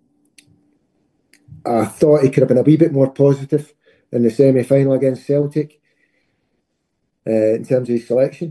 I thought he could have been a wee bit more positive in the semi-final against Celtic uh, in terms of his selection.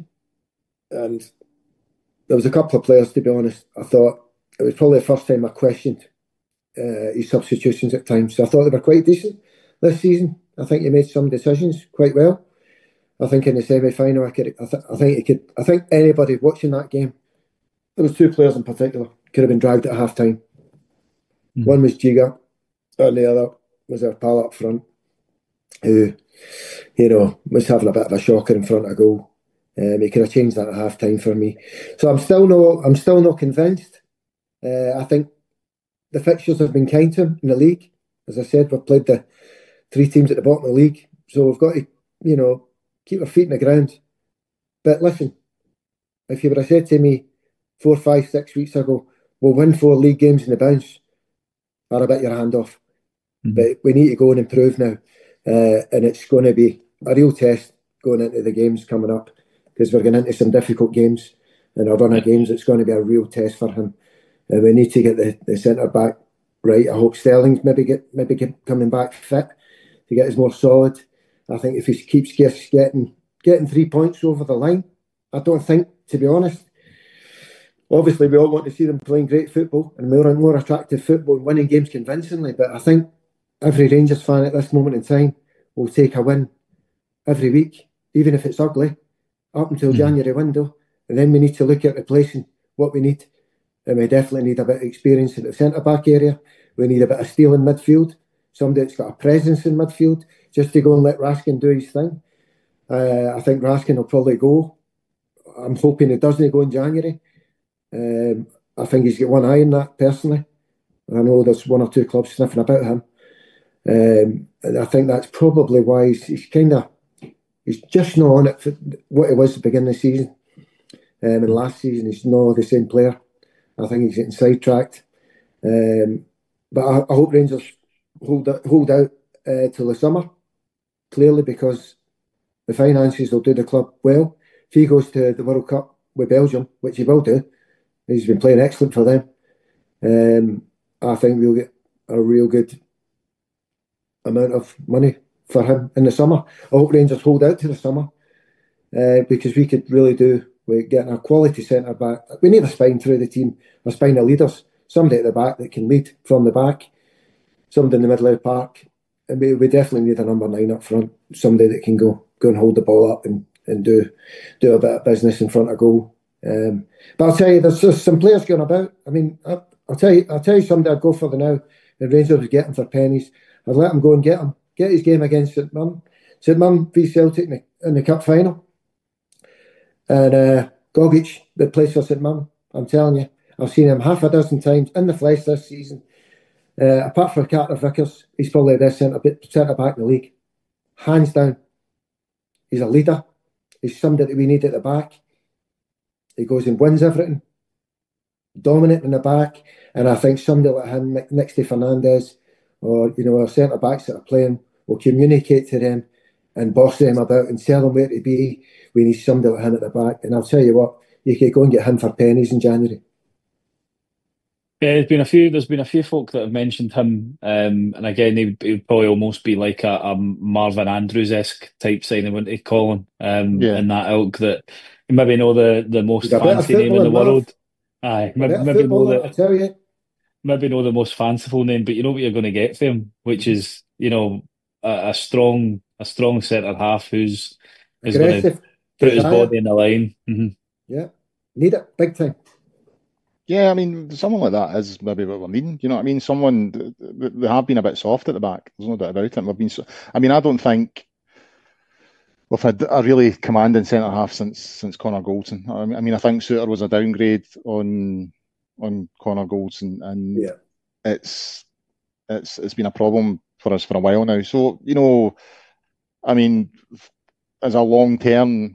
And there was a couple of players, to be honest, I thought it was probably the first time I questioned uh, his substitutions at times. So I thought they were quite decent this season. I think he made some decisions quite well. I think in the semi-final, I could, I, th- I think he could. I think anybody watching that game, there was two players in particular could have been dragged at half time. Mm. One was Giga, and the other was our pal up front, who, you know, was having a bit of a shocker in front of goal. Um, he could have changed that at half time for me. So I'm still no, I'm still not convinced. Uh, I think the fixtures have been kind to him in the league. As I said, we've played the three teams at the bottom of the league, so we've got to, you know, keep our feet in the ground. But listen, if you would have said to me four, five, six weeks ago, we'll win four league games in the bounce, I'd have bit your hand off. Mm-hmm. But we need to go and improve now, uh, and it's going to be a real test going into the games coming up because we're going into some difficult games, and a run of games. It's going to be a real test for him. And we need to get the, the centre back right. I hope Sterling's maybe get maybe get coming back fit to get us more solid. I think if he keeps just getting getting three points over the line, I don't think, to be honest. Obviously, we all want to see them playing great football and more and more attractive football and winning games convincingly. But I think every Rangers fan at this moment in time will take a win every week, even if it's ugly, up until mm. January window. And then we need to look at replacing what we need. And we definitely need a bit of experience in the centre-back area. We need a bit of steel in midfield. Somebody that's got a presence in midfield, just to go and let Raskin do his thing. Uh, I think Raskin will probably go. I'm hoping he doesn't go in January. Um, I think he's got one eye on that, personally. I know there's one or two clubs sniffing about him. Um, and I think that's probably why he's, he's kind of, he's just not on it for what he was at the beginning of the season. Um, and last season, he's not the same player. I think he's getting sidetracked. Um, but I, I hope Rangers hold, hold out uh, till the summer, clearly, because the finances will do the club well. If he goes to the World Cup with Belgium, which he will do, he's been playing excellent for them. Um, I think we'll get a real good amount of money for him in the summer. I hope Rangers hold out to the summer uh, because we could really do with getting a quality centre back. We need a spine through the team, a spine of leaders, somebody at the back that can lead from the back, somebody in the middle of the park. And we, we definitely need a number nine up front, somebody that can go go and hold the ball up and, and do do a bit of business in front of goal. Um, but I'll tell you, there's just some players going about. I mean, I, I'll tell you, I'll tell you somebody I'd go for the now. The Rangers would get him for pennies. I'd let him go and get him, get his game against St Mirren. St Mirren v Celtic in the, in the cup final. And uh, Gogic, that plays for St Mirren, I'm telling you, I've seen him half a dozen times in the flesh this season. Uh, apart from Carter Vickers, he's probably the best centre, centre back in the league. Hands down. He's a leader. He's somebody that we need at the back. He goes and wins everything, dominant in the back. And I think somebody like him next to Fernandes, or you know, our centre backs that are playing, will communicate to them and boss them about and tell them where to be. We need somebody like him at the back. And I'll tell you what, you could go and get him for pennies in January. Yeah, there's been a few. There's been a few folk that have mentioned him, um, and again, he would, he would probably almost be like a, a Marvin Andrews-esque type signing, wouldn't he, Colin? Um, Yeah. in that ilk, that maybe know the the most He's a better fancy name in the footballer, Marv. world. Aye, A maybe, better maybe know footballer, I the tell you. maybe know the most fanciful name, but you know what you're going to get for him, which is you know a, a strong a strong centre half who's is going to Aggressive. put his Desire. body in the line. Mhm. Yeah. Need it big time. Yeah, I mean, someone like that is maybe what we're needing. You know what I mean? Someone, th- th- they have been a bit soft at the back. There's no doubt about it. We've been so, I mean, I don't think we've had a really commanding centre half since since Connor Goldson. I mean, I mean, I think Suter was a downgrade on on Connor Goldson, and Yeah. it's it's it's been a problem for us for a while now. So, you know, I mean, as a long term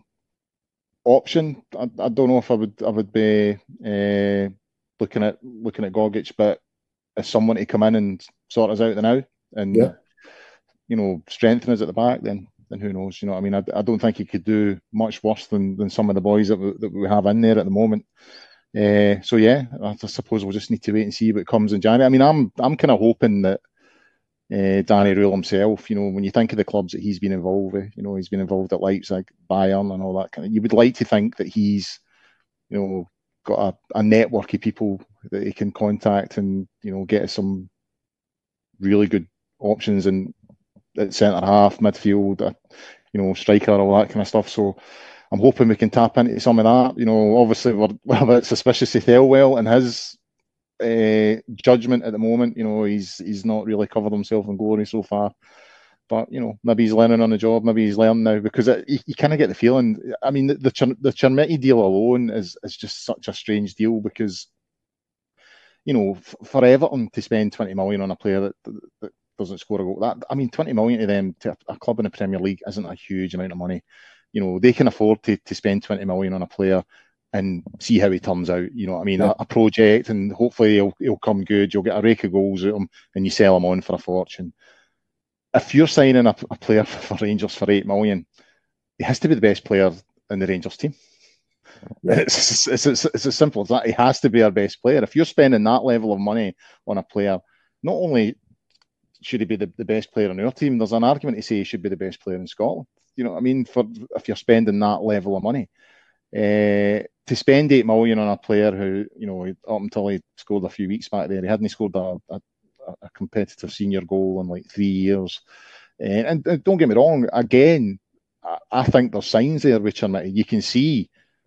option, I, I don't know if I would I would be uh, looking at looking at Gogic, but as someone to come in and sort us out the now and Yeah. you know strengthen us at the back, then then who knows? You know, what I mean, I, I don't think he could do much worse than than some of the boys that we, that we have in there at the moment. Uh, so yeah, I, I suppose we'll just need to wait and see what comes in January. I mean, I'm I'm kind of hoping that uh, Danny Rule himself, you know, when you think of the clubs that he's been involved with, you know, he's been involved at Leipzig, Bayern, and all that kind of. You would like to think that he's, you know, got a, a network of people that he can contact and you know get some really good options in at centre half, midfield, uh, you know, striker, all that kind of stuff. So I'm hoping we can tap into some of that. You know, obviously we're, we're a bit suspicious of Thelwell and his uh, judgment at the moment. You know, he's he's not really covered himself in glory so far. But you know, maybe he's learning on the job. Maybe he's learning now because it, you, you kind of get the feeling. I mean, the the, Chir- the Chermiti deal alone is is just such a strange deal because you know, f- for Everton to spend twenty million on a player that, that, that doesn't score a goal, that I mean, twenty million to them to a, a club in the Premier League isn't a huge amount of money. You know, they can afford to to spend twenty million on a player and see how he turns out. You know what I mean? Yeah. A, a project, and hopefully he'll he'll come good. You'll get a rake of goals out of him, and you sell him on for a fortune. If you're signing a, a player for Rangers for eight million, he has to be the best player in the Rangers team. Yeah. It's, it's, it's, it's as simple as that. He has to be our best player. If you're spending that level of money on a player, not only should he be the, the best player on our team, there's an argument to say he should be the best player in Scotland. You know what I mean? For if you're spending that level of money. Uh, to spend eight million on a player who, you know, up until he scored a few weeks back there, he hadn't scored a, a, a competitive senior goal in like three years. Uh, and, and don't get me wrong, again, I, I think there's signs there, Richard. You can see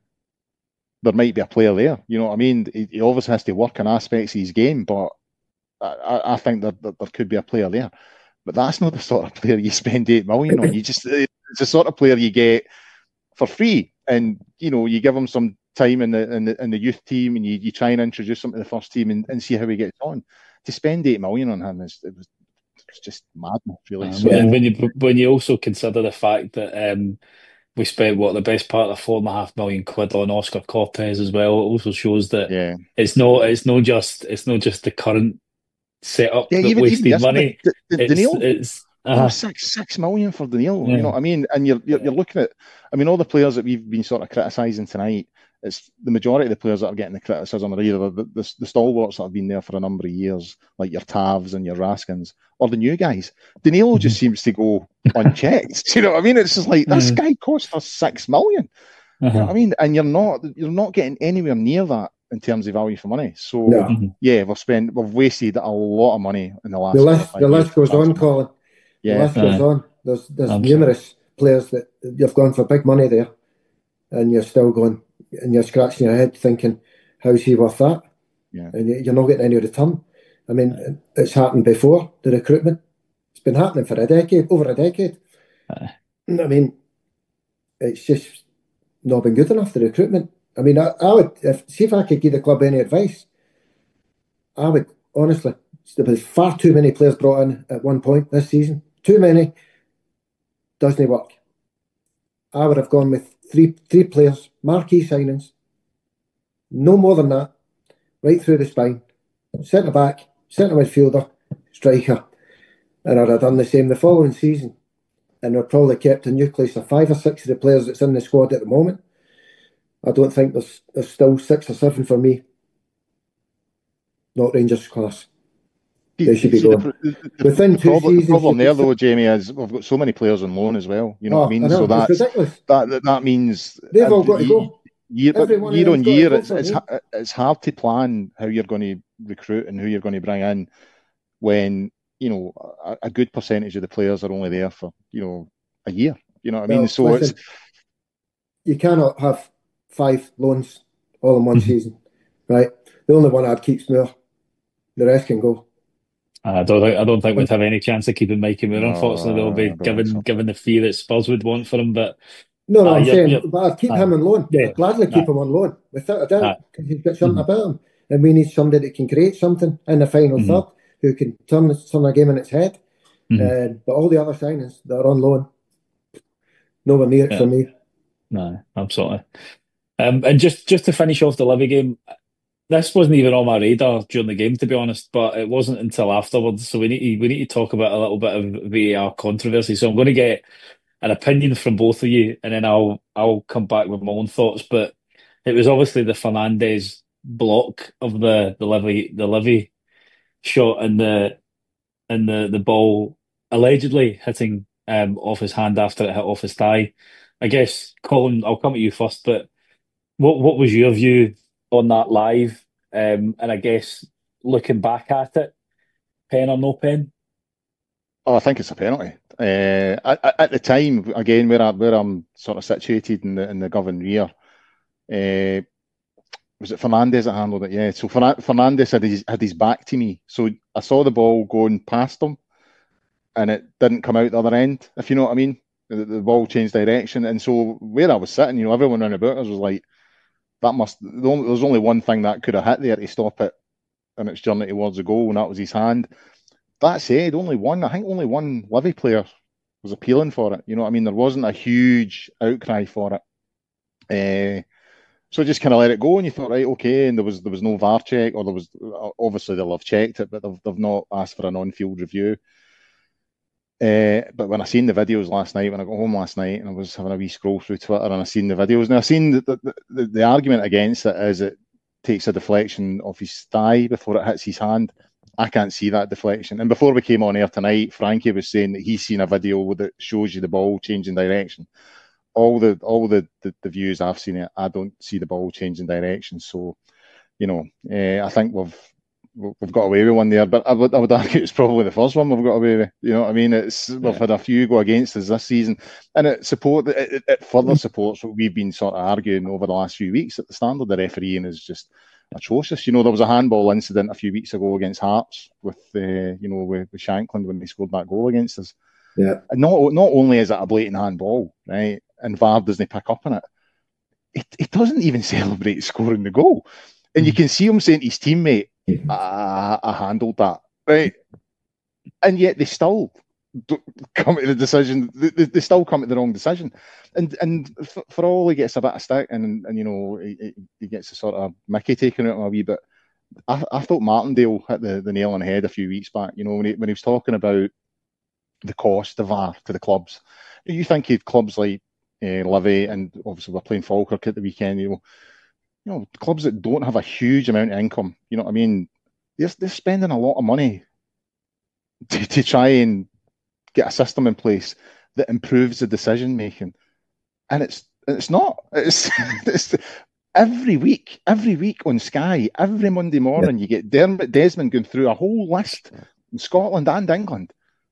there might be a player there. You know what I mean? He, he obviously has to work on aspects of his game, but I, I think that, that there could be a player there. But that's not the sort of player you spend eight million on. You just it's the sort of player you get for free, and you know you give him some time in the in the, in the youth team, and you, you try and introduce him to the first team and, and see how he gets on. To spend eight million on him is it was it's just madness, really. Um, So and when you when you also consider the fact that um, we spent what the best part of four and a half million quid on Oscar Cortez as well, it also shows that yeah, it's not it's not just it's not just the current setup yeah, that even even wasted yesterday, money. D- D- It's Daniil, it's you know, uh, six six million for Daniil. yeah. You know what I mean? And you're you're, you're looking at, I mean, all the players that we've been sort of criticising tonight. It's the majority of the players that are getting the criticism are either the, the, the stalwarts that have been there for a number of years, like your Tavs and your Raskins, or the new guys. Daniil Mm-hmm. just seems to go unchecked. You know what I mean? It's just like this Mhm. guy cost us six million. You know Uh-huh. what I mean? And you're not you're not getting anywhere near that in terms of value for money. So No. Mhm. yeah, we've spent we've wasted a lot of money in the last The four or list, five the years. list goes on, Colin. The Yeah, list goes Aye. on. There's there's Absolutely. numerous players that you've gone for big money there, and you're still going, and you're scratching your head thinking, how's he worth that? yeah. And you- you're not getting any return. I mean, it's happened before, the recruitment. It's been happening for a decade, over a decade. Aye. I mean, it's just not been good enough, the recruitment. I mean, I, I would, if, see if I could give the club any advice, I would, honestly, there was far too many players brought in at one point this season. Too many. Doesn't work. I would have gone with three three players, marquee signings, no more than that, right through the spine, centre back, centre midfielder, striker, and I'd have done the same the following season. And I've probably kept a nucleus of five or six of the players that's in the squad at the moment. I don't think there's there's still six or seven for me. Not Rangers class. They should be See, going. the, the, the, Within the two problem, seasons. the problem there, be... though, Jamie, is we've got so many players on loan as well. You know oh, what I mean? I know, so that's ridiculous. That, that that means they've all got to go. Year, Everyone year on year, it's go it's, it's hard to plan how you're going to recruit and who you're going to bring in when you know a, a good percentage of the players are only there for you know a year. You know what I mean? Well, so listen, it's you cannot have five loans all in one Mm-hmm. season, right? The only one I'd keep's Moore. The rest can go. I don't think I don't think we'd have any chance of keeping Mikey Moore. No, Unfortunately, they'll I be don't given think so. given the fee that Spurs would want for him. But No, no, uh, I'm you're, saying, you're, but I'd keep uh, him on loan. yeah, I'd gladly keep uh, him on loan, without a doubt, uh, because he's got something mm-hmm. about him. And we need somebody that can create something in the final Mm-hmm. third, who can turn, this, turn a game on its head. Mm-hmm. Uh, but all the other signings that are on loan, nowhere near it yeah. for me. No, absolutely. Um, and just, just to finish off the Livy game, this wasn't even on my radar during the game, to be honest, but it wasn't until afterwards. So we need to, we need to talk about a little bit of V A R controversy. So I'm going to get an opinion from both of you, and then I'll I'll come back with my own thoughts. But it was obviously the Fernandes block of the the Livy the Livy shot and the and the the ball allegedly hitting um off his hand after it hit off his thigh. I guess, Colin, I'll come at you first, but what what was your view on that live? Um, and I guess looking back at it, pen or no pen? Oh, I think it's a penalty. Uh, at, at the time, again, where I where I'm sort of situated in the in the Govan rear, uh, was it Fernandes that handled it? Yeah. So Fernandes had his had his back to me, so I saw the ball going past him, and it didn't come out the other end. If you know what I mean, the, the ball changed direction, and so where I was sitting, you know, everyone around about us was like, that must. The only, there's only one thing that could have hit there to stop it in its journey towards the goal, and that was his hand. That said, only one, I think only one Livy player was appealing for it. You know what I mean? There wasn't a huge outcry for it. Uh, so just kind of let it go, and you thought, right, okay, and there was there was no V A R check, or there was, obviously they'll have checked it, but they've, they've not asked for an on-field review. Uh, but when I seen the videos last night, when I got home last night, and I was having a wee scroll through Twitter, and I seen the videos, and I seen the, the, the, the argument against it is it takes a deflection off his thigh before it hits his hand. I can't see that deflection. And before we came on air tonight, Frankie was saying that he's seen a video that shows you the ball changing direction. All the all the, the, the views I've seen it, I don't see the ball changing direction. So, you know, uh, I think we've we've got away with one there. But I would I would argue it's probably the first one we've got away with. You know what I mean? It's we've yeah. had a few go against us this season, and it support it, it further supports what we've been sort of arguing over the last few weeks, that the standard of the refereeing is just atrocious. You know, there was a handball incident a few weeks ago against Hearts with, uh, you know, with, with Shankland when they scored that goal against us. Yeah. And not not only is it a blatant handball, right, and V A R doesn't pick up on it, it, it doesn't even celebrate scoring the goal. And mm-hmm. you can see him saying to his teammate, I, I handled that, right? And yet they still come to the decision, they, they still come to the wrong decision. And and for, for all he gets a bit of stick, and, and you know, he, he gets a sort of Mickey taken out of him a wee bit, I, I thought Martindale hit the, the nail on the head a few weeks back, you know, when he, when he was talking about the cost of V A R to the clubs. You think of clubs like uh, Livy, and obviously we're playing Falkirk at the weekend, you know, you know, clubs that don't have a huge amount of income, you know what I mean? They're, they're spending a lot of money to, to try and get a system in place that improves the decision making. And it's it's not. It's, it's every week, every week on Sky, every Monday morning, yeah. you get Dermot Desmond going through a whole list in Scotland and England,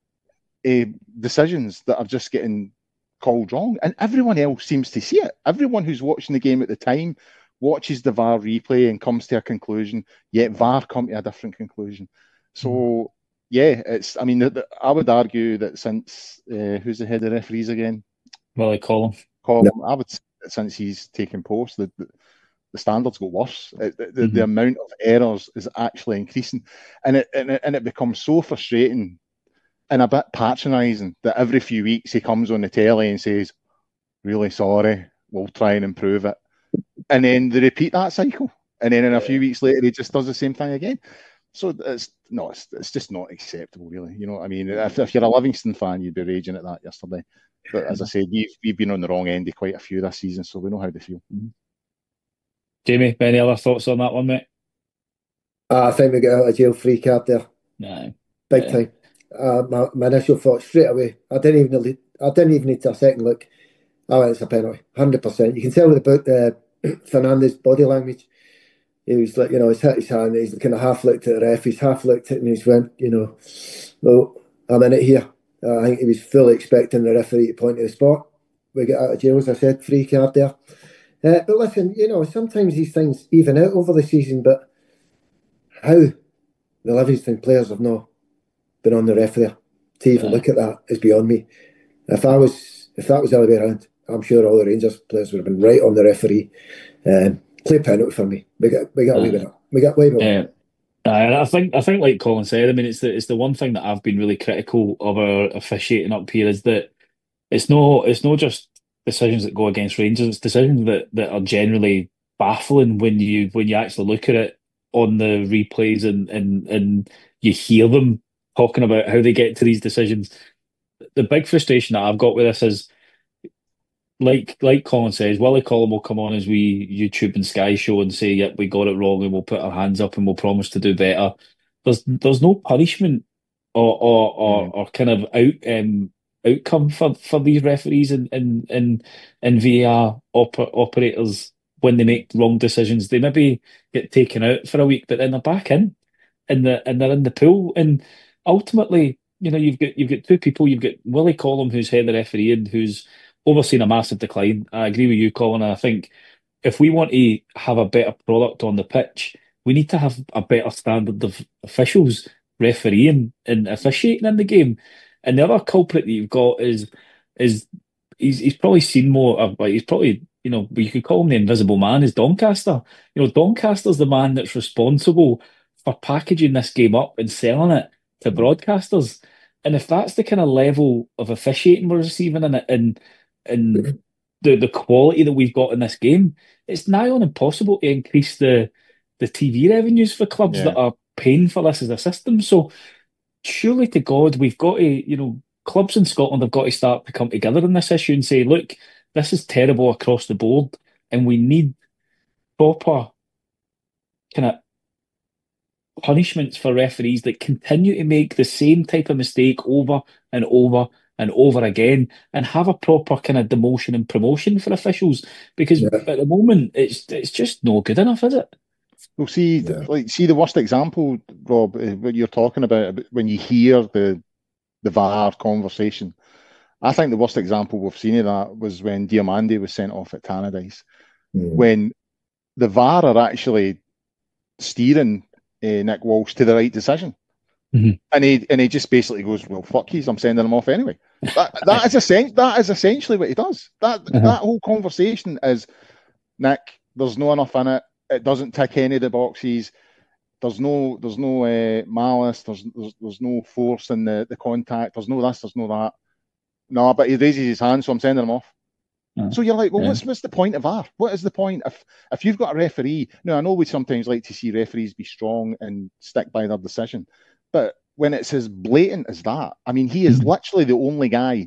uh, decisions that are just getting called wrong, and everyone else seems to see it. Everyone who's watching the game at the time watches the V A R replay and comes to a conclusion, yet V A R come to a different conclusion. So, mm. yeah, it's. I mean, the, the, I would argue that since uh, who's the head of referees again? Well, Colin. Colin, yep. I would say that since he's taken post, the, the, the standards got worse. It, the, mm-hmm. the amount of errors is actually increasing, and it and it, and it becomes so frustrating and a bit patronising that every few weeks he comes on the telly and says, really sorry, we'll try and improve it. And then they repeat that cycle. And then in a few weeks later, he just does the same thing again. So it's no, it's, it's just not acceptable, really. You know what I mean? If, if you're a Livingston fan, you'd be raging at that yesterday. But as I said, we've, we've been on the wrong end of quite a few this season, so we know how they feel. Jamie, any other thoughts on that one, mate? Uh, I think we got out of jail free card there. No, big yeah. time. Uh, my, my initial thought straight away. I didn't even I didn't even need a second look. Oh, it's a penalty, hundred percent. You can tell with the uh, Fernandez body language. He was like, you know, he's hit his hand. He's kind of half looked at the ref. He's half looked at it, and he's went, you know, no, I'm in it here. Uh, I think he was fully expecting the referee to point to the spot. We get out of jail, as I said, free card there. Uh, but listen, you know, sometimes these things even out over the season. But how the Livingston players have not been on the ref there to even Yeah. look at that is beyond me. If I was, if that was the other way around, I'm sure all the Rangers players would have been right on the referee. Um, play penalty for me. We got, we got away with it. We got away with it. Yeah. Uh, I think I think like Colin said, I mean it's the it's the one thing that I've been really critical of our officiating up here is that it's no it's not just decisions that go against Rangers, it's decisions that, that are generally baffling when you when you actually look at it on the replays and, and, and you hear them talking about how they get to these decisions. The big frustration that I've got with this is like like Colin says, Willie Collum will come on as we YouTube and Sky show and say, yep, we got it wrong and we'll put our hands up and we'll promise to do better. There's there's no punishment or or or, Mm. or kind of out um outcome for, for these referees and and and, and V A R oper- operators when they make wrong decisions. They maybe get taken out for a week, but then they're back in in the and they're in the pool. And ultimately, you know, you've got you've got two people. You've got Willie Collum, who's head of refereeing, who's overseen a massive decline. I agree with you, Colin. I think if we want to have a better product on the pitch, we need to have a better standard of officials refereeing and officiating in the game. And the other culprit that you've got is is he's he's probably seen more of like he's probably, you know, you could call him the invisible man, is Doncaster. You know, Doncaster's the man that's responsible for packaging this game up and selling it to broadcasters. And if that's the kind of level of officiating we're receiving in it and and the the quality that we've got in this game, it's nigh on impossible to increase the the T V revenues for clubs Yeah. that are paying for this as a system. So surely to God, we've got to, you know, clubs in Scotland have got to start to come together on this issue and say, look, this is terrible across the board, and we need proper kind of punishments for referees that continue to make the same type of mistake over and over and over again, and have a proper kind of demotion and promotion for officials, because Yeah. at the moment it's it's just no good enough, is it? Well, see, Yeah. like, see the worst example, Rob, uh, what you're talking about, about when you hear the the V A R conversation. I think the worst example we've seen of that was when Diomande was sent off at Tannadice, Mm. when the V A R are actually steering uh, Nick Walsh to the right decision. Mhm. And he and he just basically goes, well, fuck yous, I'm sending him off anyway. That that is essen- that is essentially what he does. That Uh-huh. that whole conversation is, Nick, there's no enough in it. It doesn't tick any of the boxes. There's no there's no uh, malice. There's, there's there's no force in the, the contact. There's no this. There's no that. No, but he raises his hand, so I'm sending him off. Uh, So you're like, well, yeah. what's what's the point of V A R? What is the point if if you've got a referee? Now I know we sometimes like to see referees be strong and stick by their decision, but when it's as blatant as that, I mean, he is Mhm. literally the only guy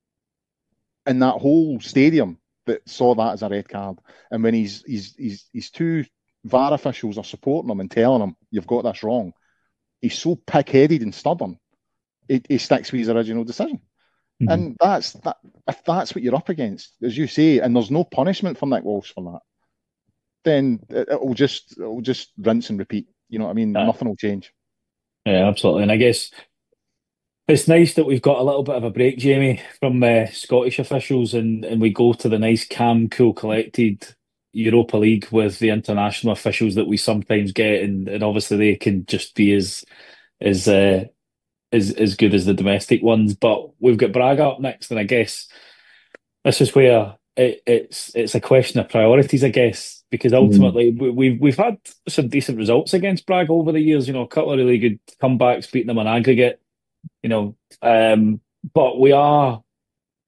in that whole stadium that saw that as a red card. And when he's he's he's he's two V A R officials are supporting him and telling him you've got this wrong, he's so pig-headed and stubborn, he, he sticks with his original decision. Mhm. And that's that. If that's what you're up against, as you say, and there's no punishment for Nick Walsh for that, then it, it'll just it'll just rinse and repeat. You know what I mean? Aye. Nothing will change. Yeah, absolutely. And I guess it's nice that we've got a little bit of a break, Jamie, from uh, Scottish officials, and, and we go to the nice, calm, cool, collected Europa League with the international officials that we sometimes get, and, and obviously they can just be as as uh, as as good as the domestic ones. But we've got Braga up next, and I guess this is where it, it's it's a question of priorities, I guess, because ultimately we, we've we've had some decent results against Braga over the years. You know, a couple of really good comebacks, beating them on aggregate. You know, um, but we are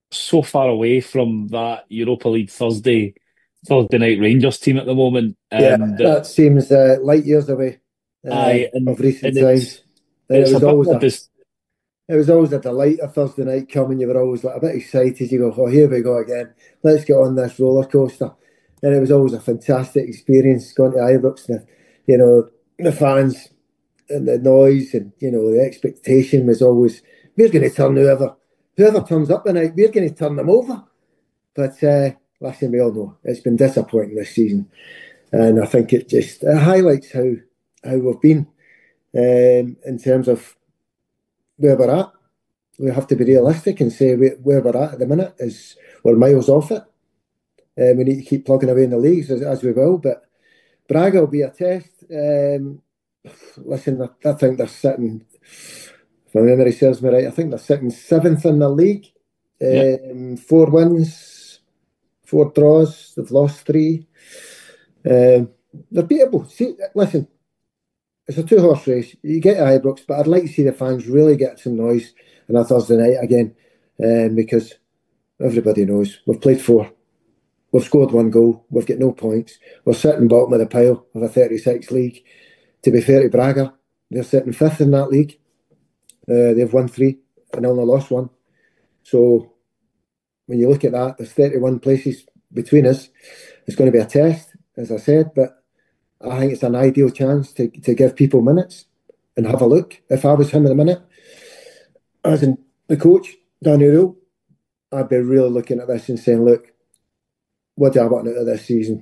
so far away from that Europa League Thursday Thursday night Rangers team at the moment. Yeah, Um, that that seems uh, light years away uh, I and of recent and it's times. And it it's a was bit always more a dis- it was always a delight a Thursday night coming. You were always like a bit excited. You go, oh, here we go again. Let's get on this roller coaster. And it was always a fantastic experience going to Ibrox. And, you know, the fans and the noise and, you know, the expectation was always, we're going to turn whoever, whoever turns up tonight, we're going to turn them over. But uh, listen, we all know it's been disappointing this season. And I think it just it highlights how, how we've been um, in terms of where we're at. We have to be realistic and say we, where we're at at the minute is we're miles off it. Uh, we need to keep plugging away in the leagues as, as we will, but Braga will be a test. Um, listen, I, I think they're sitting, if my memory serves me right, I think they're sitting seventh in the league. yeah. Um, four wins, four draws. They've lost three. Um, they're beatable. See, listen, it's a two-horse race. You get to Ibrox, but I'd like to see the fans really get some noise on a Thursday night again, um, because everybody knows we've played four. We've scored one goal. We've got no points. We're sitting bottom of the pile of a thirty-six league. To be fair to Braga, they're sitting fifth in that league. Uh, they've won three and only lost one. So when you look at that, there's thirty-one places between us. It's going to be a test, as I said, but I think it's an ideal chance to, to give people minutes and have a look. If I was him in a minute, as in the coach, Danny Rule, I'd be really looking at this and saying, look, what do I want out of this season?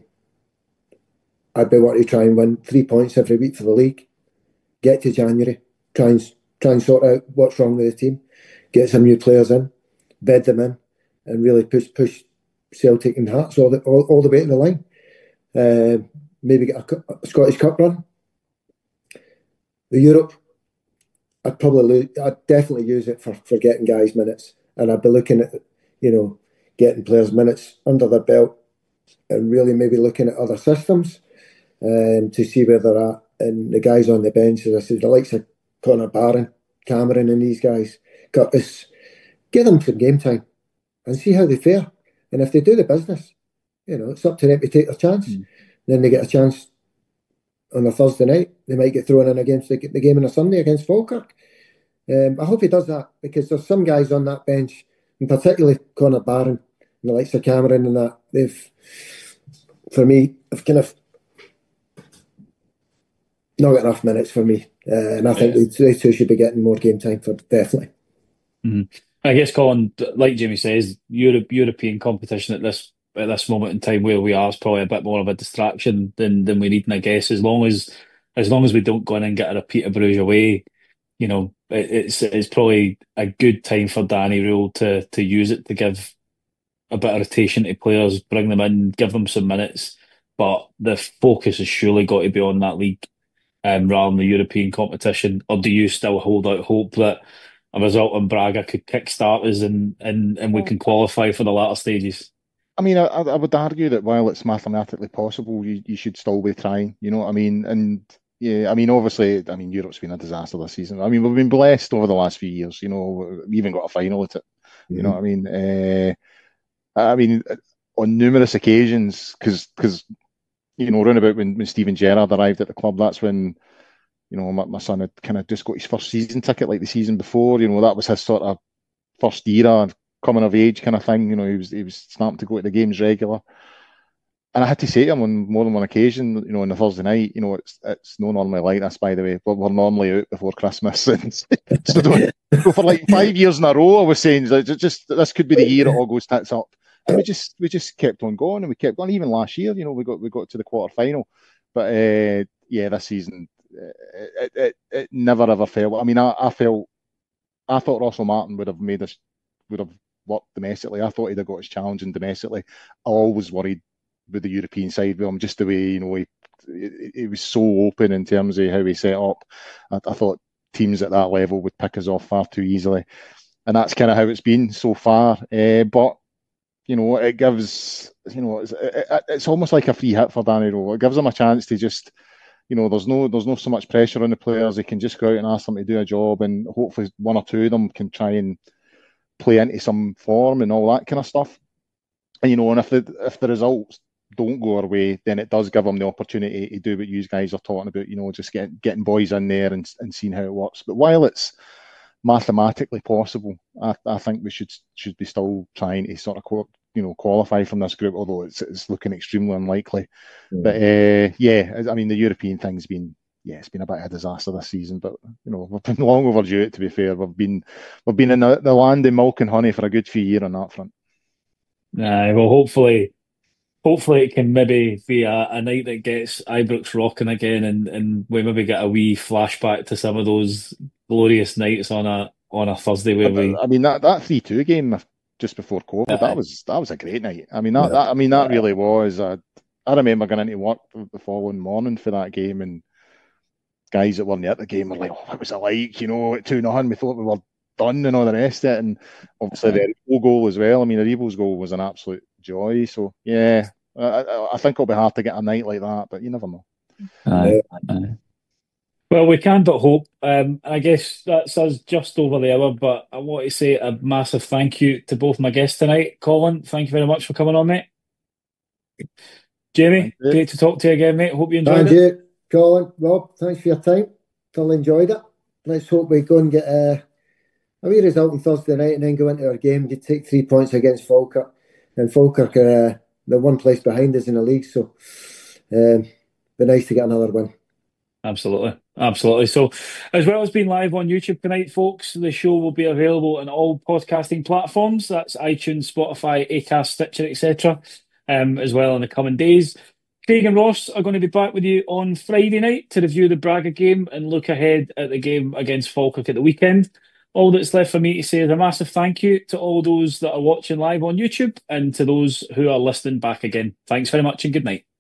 I'd be wanting to try and win three points every week for the league, get to January, try and try and sort out what's wrong with the team, get some new players in, bed them in, and really push push Celtic and Hearts all the all, all the way to the line. Uh, maybe get a, a Scottish Cup run. The Europe, I'd probably lose, I'd definitely use it for, for getting guys minutes, and I'd be looking at, you know, getting players minutes under their belt, and really maybe looking at other systems um, to see where they're at. And the guys on the bench, as I said, the likes of Connor Barron, Cameron, and these guys, Curtis, give them some game time and see how they fare. And if they do the business, you know, it's up to them to take their chance. Mm. Then they get a chance on a Thursday night. They might get thrown in against the, the game on a Sunday against Falkirk. Um, I hope he does that, because there's some guys on that bench, and particularly Connor Barron and the likes of Cameron and that, they've, for me, have kind of not got enough minutes for me. Uh, and I think yeah. they, they two should be getting more game time, for definitely. Mm-hmm. I guess, Colin, like Jamie says, Europe, European competition at this at this moment in time where we are is probably a bit more of a distraction than than we need. And I guess as long as as long as we don't go in and get a repeat of Bruges away, you know, it, it's it's probably a good time for Danny Rule to to use it to give a bit of rotation to players, bring them in, give them some minutes. But the focus has surely got to be on that league um, rather than the European competition. Or do you still hold out hope that a result in Braga could kickstart us and, and, and we can qualify for the latter stages? I mean, I, I would argue that while it's mathematically possible, you, you should still be trying, you know what I mean? And yeah, I mean, obviously, I mean, Europe's been a disaster this season. I mean, we've been blessed over the last few years, you know, we even got a final at it, you mm-hmm. know what I mean? Uh, I mean, on numerous occasions, because, because you know, round about when, when Steven Gerrard arrived at the club, that's when, you know, my, my son had kind of just got his first season ticket like the season before. You know, that was his sort of first era, coming of age kind of thing. You know, he was he was starting to go to the games regular. And I had to say to him on more than one occasion, you know, on the Thursday night, you know, it's it's not normally like this, by the way, but we're normally out before Christmas. And so, so for like five years in a row, I was saying, just, just this could be the year it all goes tits up. And we just we just kept on going, and we kept going. Even last year, you know, we got we got to the quarter final. But uh, yeah, this season, It, it it never ever felt. I mean, I, I felt, I thought Russell Martin would have made us, would have worked domestically. I thought he'd have got his challenge in domestically. I always worried with the European side with him, just the way, you know, he, he was so open in terms of how he set up. I, I thought teams at that level would pick us off far too easily, and that's kind of how it's been so far. Uh, but you know, it gives, you know, it's, it, it's almost like a free hit for Danny Rule. It gives him a chance to just, you know, there's no there's no so much pressure on the players. They can just go out and ask them to do a job, and hopefully one or two of them can try and play into some form and all that kind of stuff. And, you know, and if the if the results don't go our way, then it does give them the opportunity to do what you guys are talking about, you know, just getting getting boys in there and, and seeing how it works. But while it's mathematically possible, I, I think we should should be still trying to sort of, you know, qualify from this group, although it's it's looking extremely unlikely. Mm. But uh, yeah, I mean, the European thing's been, yeah, it's been a bit of a disaster this season, but, you know, we've been long overdue it, to be fair. We've been we've been in the, the land of milk and honey for a good few years on that front. Nah, well, hopefully, hopefully it can maybe be a, a night that gets Ibrox rocking again, and, and we maybe get a wee flashback to some of those glorious nights on a on a Thursday where we. I mean, that that three two game just before COVID, uh, that was that was a great night. I mean, that, yeah. that I mean that really was. A, I remember going into work the following morning for that game, and guys that weren't at the game were like, "Oh, what was it like?" You know, at two nothing, we thought we were done and all the rest of it, and obviously the Aribo goal as well. I mean, Aribo's goal was an absolute joy. So yeah, I, I think it'll be hard to get a night like that, but you never know. Aye, aye. Well, we can but hope. Um, I guess that's us just over the hour, but I want to say a massive thank you to both my guests tonight. Colin, thank you very much for coming on, mate. Jamie, great to talk to you again, mate. Hope you enjoyed thank it. You. Colin, Rob, thanks for your time. Thoroughly enjoyed it. Let's hope we go and get a, a wee result on Thursday night and then go into our game. You take three points against Falkirk. And Falkirk are uh, the one place behind us in the league, so um, be nice to get another win. Absolutely. Absolutely. So, as well as being live on YouTube tonight, folks, the show will be available on all podcasting platforms. That's iTunes, Spotify, Acast, Stitcher, et cetera, um, as well in the coming days. Craig and Ross are going to be back with you on Friday night to review the Braga game and look ahead at the game against Falkirk at the weekend. All that's left for me to say is a massive thank you to all those that are watching live on YouTube and to those who are listening back again. Thanks very much and good night.